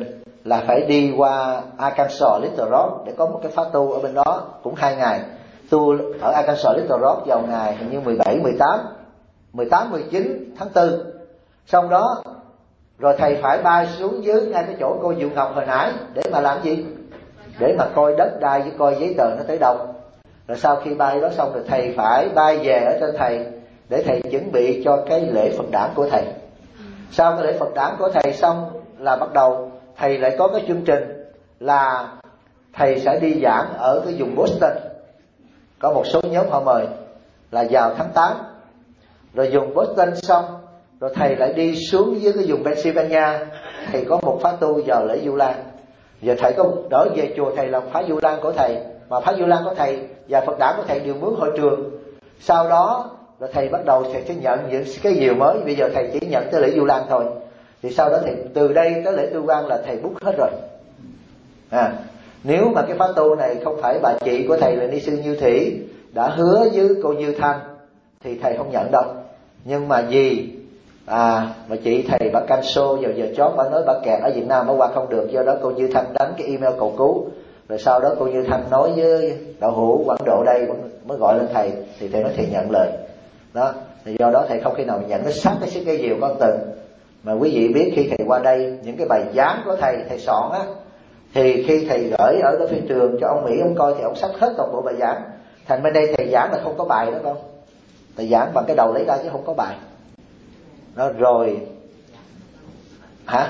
là phải đi qua Arkansas Little Rock để có một cái khóa tu ở bên đó cũng hai ngày. Tu ở Arkansas Little Rock vào ngày hình như mười bảy, mười tám, mười tám, mười chín tháng tư. Xong đó rồi thầy phải bay xuống dưới ngay cái chỗ cô Diệu Ngọc hồi nãy để mà làm gì? Để mà coi đất đai với coi giấy tờ nó tới đâu. Rồi sau khi bay đó xong rồi thầy phải bay về ở trên thầy để thầy chuẩn bị cho cái lễ Phật đản của thầy. Sau cái lễ Phật đản của thầy xong là bắt đầu thầy lại có cái chương trình là thầy sẽ đi giảng ở cái vùng Boston. Có một số nhóm họ mời là vào tháng tám. Rồi vùng Boston xong rồi thầy lại đi xuống dưới cái vùng Pennsylvania. Thầy có một khóa tu vào lễ Du Lan. Giờ thầy có đỡ về chùa thầy làm khóa Du Lan của thầy. Mà khóa Du Lan của thầy và Phật đản của thầy đều mướn hội trường. Sau đó rồi thầy bắt đầu thầy sẽ nhận những cái diều mới. Bây giờ thầy chỉ nhận tới lễ Du Lan thôi. Thì sau đó thầy từ đây tới lễ Tu Quan là thầy book hết rồi. À, nếu mà cái khóa tu này không phải bà chị của thầy là ni sư Như Thủy đã hứa với cô Như Thanh thì thầy không nhận đâu. Nhưng mà vì à mà chị thầy bà cancel vào giờ chót, bà nói bà kẹt ở Việt Nam bà qua không được, do đó cô Như Thanh đánh cái email cầu cứu. Rồi sau đó cô Như Thanh nói với đạo hữu Quảng Độ đây mới gọi lên thầy, thì thầy nói thầy nhận lời đó. Thì do đó thầy không khi nào nhận nó sát cái cái diều con từng. Mà quý vị biết khi thầy qua đây những cái bài giảng của thầy thầy soạn á, thì khi thầy gửi ở cái phi trường cho ông Mỹ ông coi thì ông sách hết toàn bộ bài giảng. Thành bên đây thầy giảng là không có bài đó không, thầy giảng bằng cái đầu lấy ra chứ không có bài đó. Rồi hả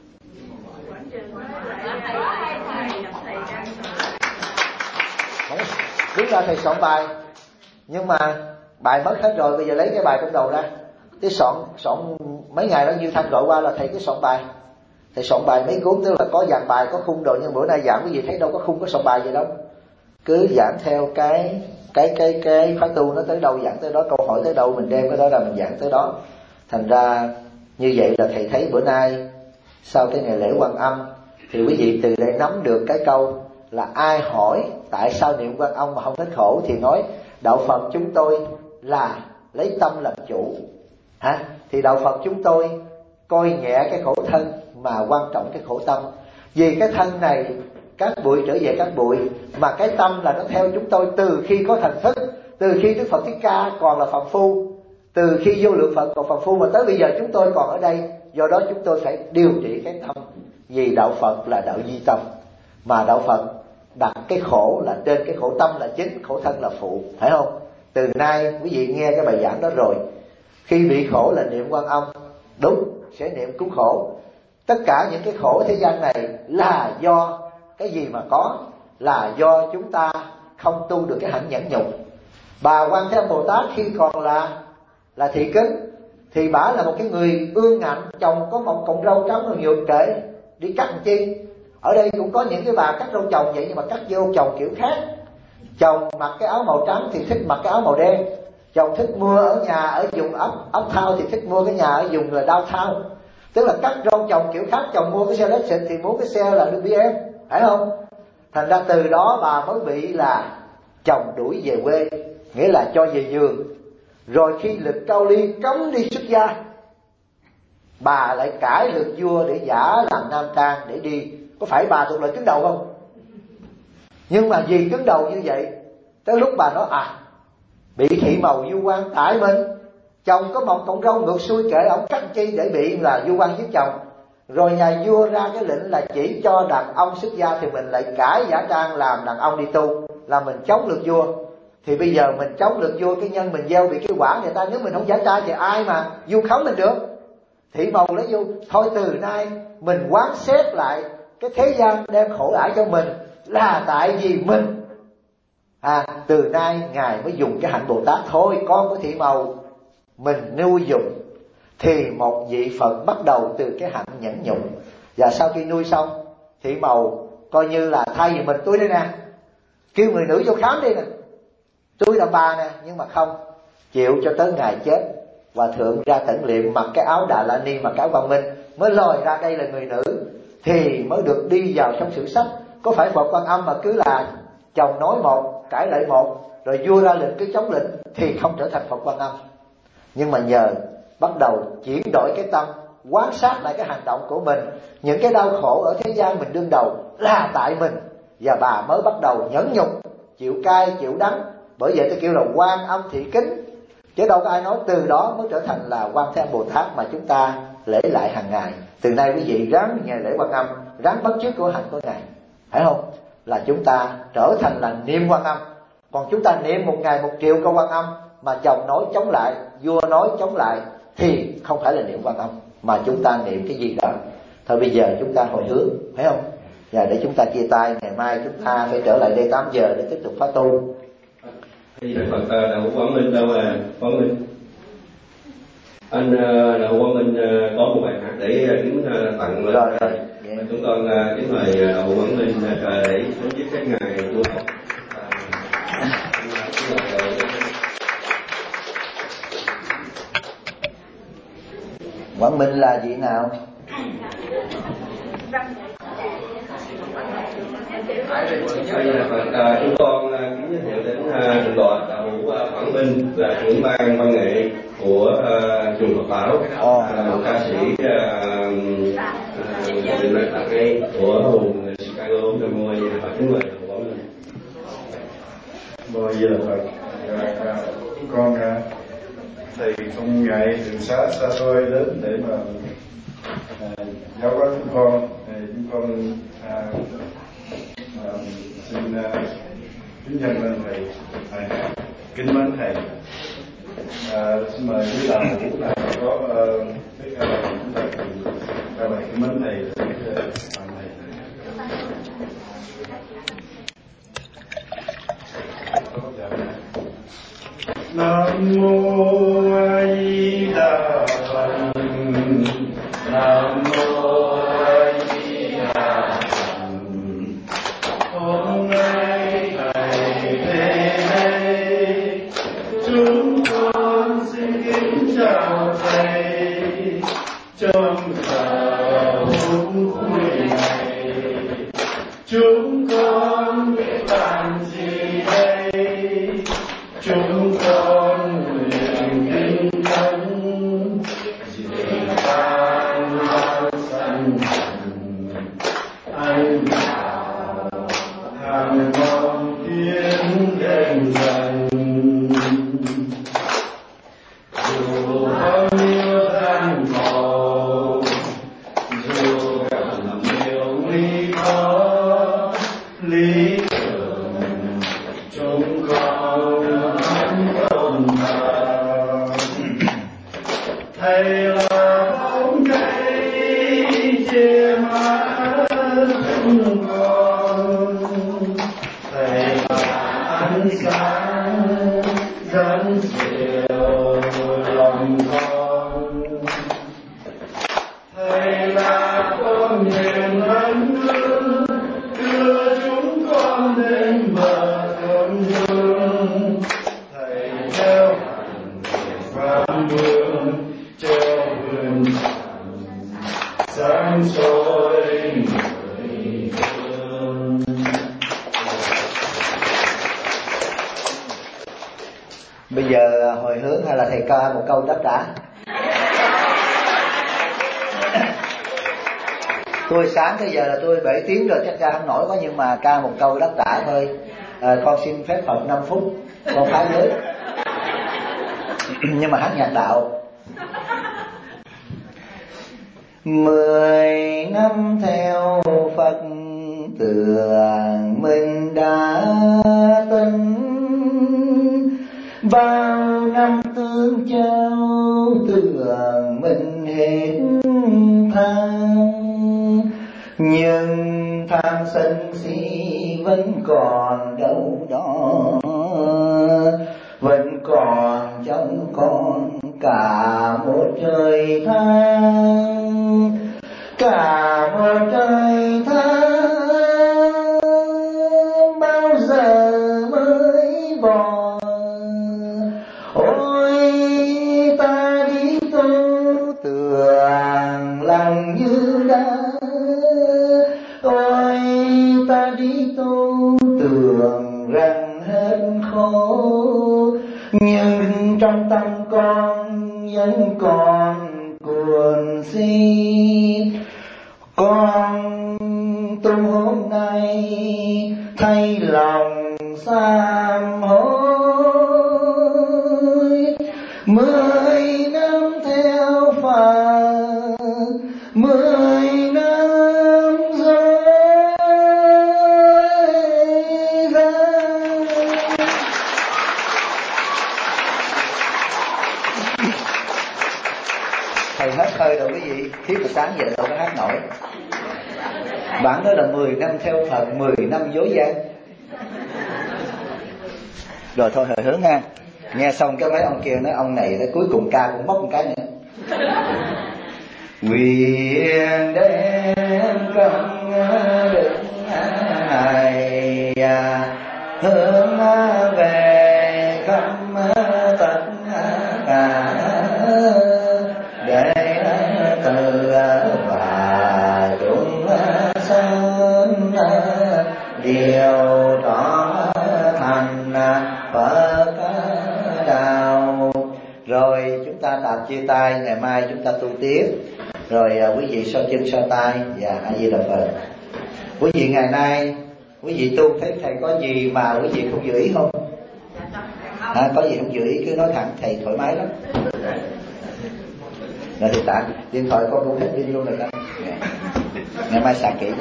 đúng ra thầy soạn bài nhưng mà bài mất hết rồi, bây giờ lấy cái bài trong đầu ra. Cái soạn soạn mấy ngày đó Như Thanh gọi qua là thầy cái soạn bài. Thầy soạn bài mấy cuốn tức là có dàn bài có khung đồ, nhưng bữa nay giảng cái gì thấy đâu có khung có soạn bài gì đâu. Cứ giảng theo cái cái cái cái khóa tu nó tới đâu giảng tới đó, câu hỏi tới đâu mình đem cái đó ra mình giảng tới đó. Thành ra như vậy là thầy thấy bữa nay sau cái ngày lễ Quan Âm thì quý vị từ đây nắm được cái câu là ai hỏi tại sao niệm Quan Âm mà không hết khổ thì nói đạo Phật chúng tôi là lấy tâm làm chủ. Hả? Thì đạo Phật chúng tôi coi nhẹ cái khổ thân mà quan trọng cái khổ tâm. Vì cái thân này các bụi trở về các bụi, mà cái tâm là nó theo chúng tôi từ khi có thần thức, từ khi Đức Phật Thích Ca còn là phàm phu, từ khi vô lượng Phật còn phàm phu, mà tới bây giờ chúng tôi còn ở đây. Do đó chúng tôi phải điều trị cái tâm. Vì đạo Phật là đạo duy tâm, mà đạo Phật đặt cái khổ là trên, cái khổ tâm là chính, khổ thân là phụ, phải không? Từ nay quý vị nghe cái bài giảng đó rồi, khi bị khổ là niệm Quan Âm, đúng, sẽ niệm cứu khổ. Tất cả những cái khổ thế gian này là do cái gì mà có? Là do chúng ta không tu được cái hạnh nhẫn nhục. Bà Quan Thế Âm Bồ Tát khi còn là là thị kính thì bà là một cái người ương ngạnh, chồng có một cọng râu trắng rồi nhược kệ đi cắt làm chi. Ở đây cũng có những cái bà cắt râu chồng vậy, nhưng mà cắt vô chồng kiểu khác. Chồng mặc cái áo màu trắng thì thích mặc cái áo màu đen. Chồng thích mua ở nhà ở vùng ấp ấp thao thì thích mua cái nhà ở vùng là đao thao. Tức là cắt râu chồng kiểu khác. Chồng mua cái xe lết xịn thì muốn cái xe là bê em, phải không? Thành ra từ đó bà mới bị là chồng đuổi về quê, nghĩa là cho về giường. Rồi khi lực cao ly cấm đi xuất gia, bà lại cãi lực vua để giả làm nam trang để đi. Có phải bà thuộc loại cứng đầu không? Nhưng mà vì cứng đầu như vậy, tới lúc bà nói à bị thị màu du quan tại mình, chồng có một cọng râu ngược xuôi kệ ổng cắt chi để bị là du quan giết chồng. Rồi nhà vua ra cái lệnh là chỉ cho đàn ông xuất gia, thì mình lại cãi giả trang làm đàn ông đi tu, là mình chống lực vua. Thì bây giờ mình chống lực vua, cái nhân mình gieo bị cái quả người ta, nếu mình không giả trai thì ai mà vu khống mình được? Thị màu lấy vu. Thôi từ nay mình quán xét lại cái thế gian đem khổ ải cho mình là tại vì mình. À, từ nay Ngài mới dùng cái hạnh Bồ Tát. Thôi con của thị màu mình nuôi dùng, thì một vị Phật bắt đầu từ cái hạnh nhẫn nhục. Và sau khi nuôi xong, thị màu coi như là thay vì mình, tôi đây nè, kêu người nữ vô khám đi nè, tôi là bà nè. Nhưng mà không chịu cho tới ngày chết, Hòa thượng ra tẩn liệm mặc cái áo Đà La Ni, mặc cái áo Quang Minh, mới lòi ra đây là người nữ, thì mới được đi vào trong sử sách. Có phải Phật Quan Âm mà cứ là chồng nói một cãi lại một, rồi vua ra lệnh cứ chống lệnh, thì không trở thành Phật Quan Âm. Nhưng mà nhờ bắt đầu chuyển đổi cái tâm, quan sát lại cái hành động của mình. Những cái đau khổ ở thế gian mình đương đầu là tại mình, và bà mới bắt đầu nhẫn nhục, chịu cay chịu đắng. Bởi vậy tôi kêu là Quan Âm Thị Kính, chứ đâu có ai nói từ đó mới trở thành là Quan Thế Âm Bồ Tát mà chúng ta lễ lại hàng ngày. Từ nay quý vị ráng ngày lễ Quan Âm, ráng bắt chước của hạnh của Ngài, phải không? Là chúng ta trở thành là niệm Quan Âm. Còn chúng ta niệm một ngày một triệu câu Quan Âm mà chồng nói chống lại, vua nói chống lại, thì không phải là niệm Quan Âm, mà chúng ta niệm cái gì đó. Thôi bây giờ chúng ta hồi hướng, phải không? Và để chúng ta chia tay, ngày mai chúng ta phải trở lại đây tám giờ để tiếp tục phá tu. Thì Phật Đạo Quang Minh đâu à, Quang Minh. Anh Đạo Quang Minh có một bài hát để kính tặng rồi, rồi. Yeah. Chúng con kính mời Đạo Quang Minh để đối với các ngài tu học. Quang Minh là gì nào? Phật, chúng con kính giới thiệu đến Thượng tọa Đạo Hữu Quảng Minh là trưởng ban văn nghệ của trường Phật Bảo, một ca sĩ điện lạc tặng ngay của vùng Chicago, Illinois. Và kính mời Đạo Quảng Minh. Bây giờ Phật, chúng con thầy không ngại đường xá xa xôi đến để mà giáo hóa chúng con. Chúng con à, à, xin à, kính nhân lên thầy, thầy kính mến thầy. À, xin mời quý đạo hữu này có biết uh, là chúng ta cùng ra bài kính mến thầy để tặng thầy. Nam mô A Di Đà Phật. Nam mô A Di Đà Phật. Hôm nay thầy về đây, chúng con xin kính chào thầy trong giờ phút vui này. Chúng con biết làm gì đây? Chúng con nguyện kính thánh diệt tan bao sanh trần, anh đạo hàng mong tiến đến gần. Dù bao nhiêu gian khổ, dù gặp nhiều nguy khó, lý tưởng chúng con tôn thờ. Thầy là bóng cây che mát chúng con, thầy là ánh sáng dẫn chiều lòng con, thầy là con thuyền ân hương đưa chúng con đến bờ thượng hương. Thầy theo hành pháp mương cho vườn sáng soi mười phương. Bây giờ hồi hướng hay là thầy ca một câu đáp trả? Tôi sáng tới giờ là tôi bảy tiếng rồi, chắc ca không nổi quá, nhưng mà ca một câu đáp trả thôi. À, con xin phép Phật năm phút, con phá giới. Nhưng mà hát nhạc đạo. Mười năm theo Phật tường mình đã tin, bao năm tương trao tường mình hết than. Nhưng tham sân si vẫn còn đâu đó, vẫn còn trong con cả một trời than, cả một trời than bao giờ mới bỏ. Ôi ta đi tu tường lặng như đá, ôi ta đi tu tường rằng hết khổ, nhưng trong tâm con vẫn còn cuồng si. Con tu hôm nay thay lòng sám hối, mười năm theo Phật, mười năm dối gian. Thầy hết hơi rồi quý vị, thiếu một sáng giờ đâu có hát nổi. Bạn nói là mười năm theo Phật, mười năm dối gian. Rồi thôi hồi hướng ha. Nghe xong cái mấy ông kia nói ông này tới cuối cùng ca cũng móc một cái nữa. Nguyện đem công đức này hướng về khắp tất cả, để từ và chúng sanh điều tỏ thành Phật đạo. Rồi chúng ta tạm chia tay, ngày mai chúng ta tu tiếp. Rồi à, quý vị so chân so tay và A Di Đà Phật. Quý vị ngày nay quý vị tu thấy thầy có gì mà quý vị không giữ ý không? À, có gì không giữ ý cứ nói thẳng, thầy thoải mái lắm. Rồi thì tạm điện thoại con cũng hết pin luôn rồi đó. Ngày mai sạc kỹ.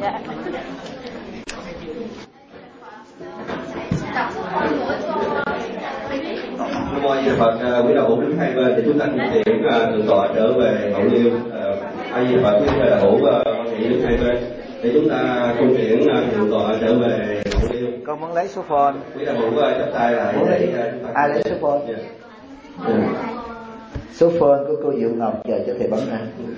Nam mô A Di Đà Phật. Quý đạo hữu đứng hai bên để chúng ta thực hiện thượng tọa trở về Hậu Liêu. A Di Đà Phật. Quý đạo hữu quan hệ đứng hai bên để chúng ta cung chuyển thượng tọa trở về Hậu Liêu. Con muốn lấy số phone. Quý đạo hữu chắp tay lại để ai lấy số phone? Yeah. Ừ. Số phone của cô Diệu Ngọc chờ cho thầy bấm ra.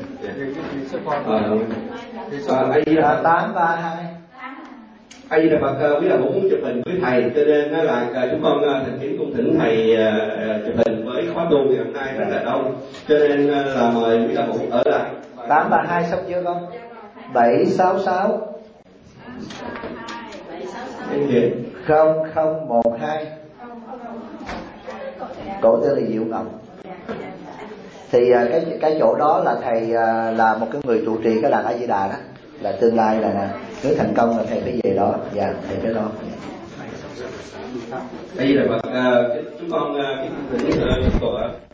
À, tám ba hai. A Di Đà Phật. Quý đạo hữu muốn chụp hình với thầy, cho nên là chúng con thành kính cung thỉnh thầy chụp hình với khóa tu ngày hôm nay rất là đông, cho nên là mời quý đạo hữu ở lại. Tám ba hai xong chưa con? Bảy sáu sáu không không một hai. Cổ tên là Diệu Ngọc. Thì cái cái chỗ đó là thầy là một cái người trụ trì cái làng A Di Đà đó, là tương lai là nè, nếu thành công là thầy phải về đó. Dạ thầy phải lo. A Di Đà Phật. Chúng con kính thỉnh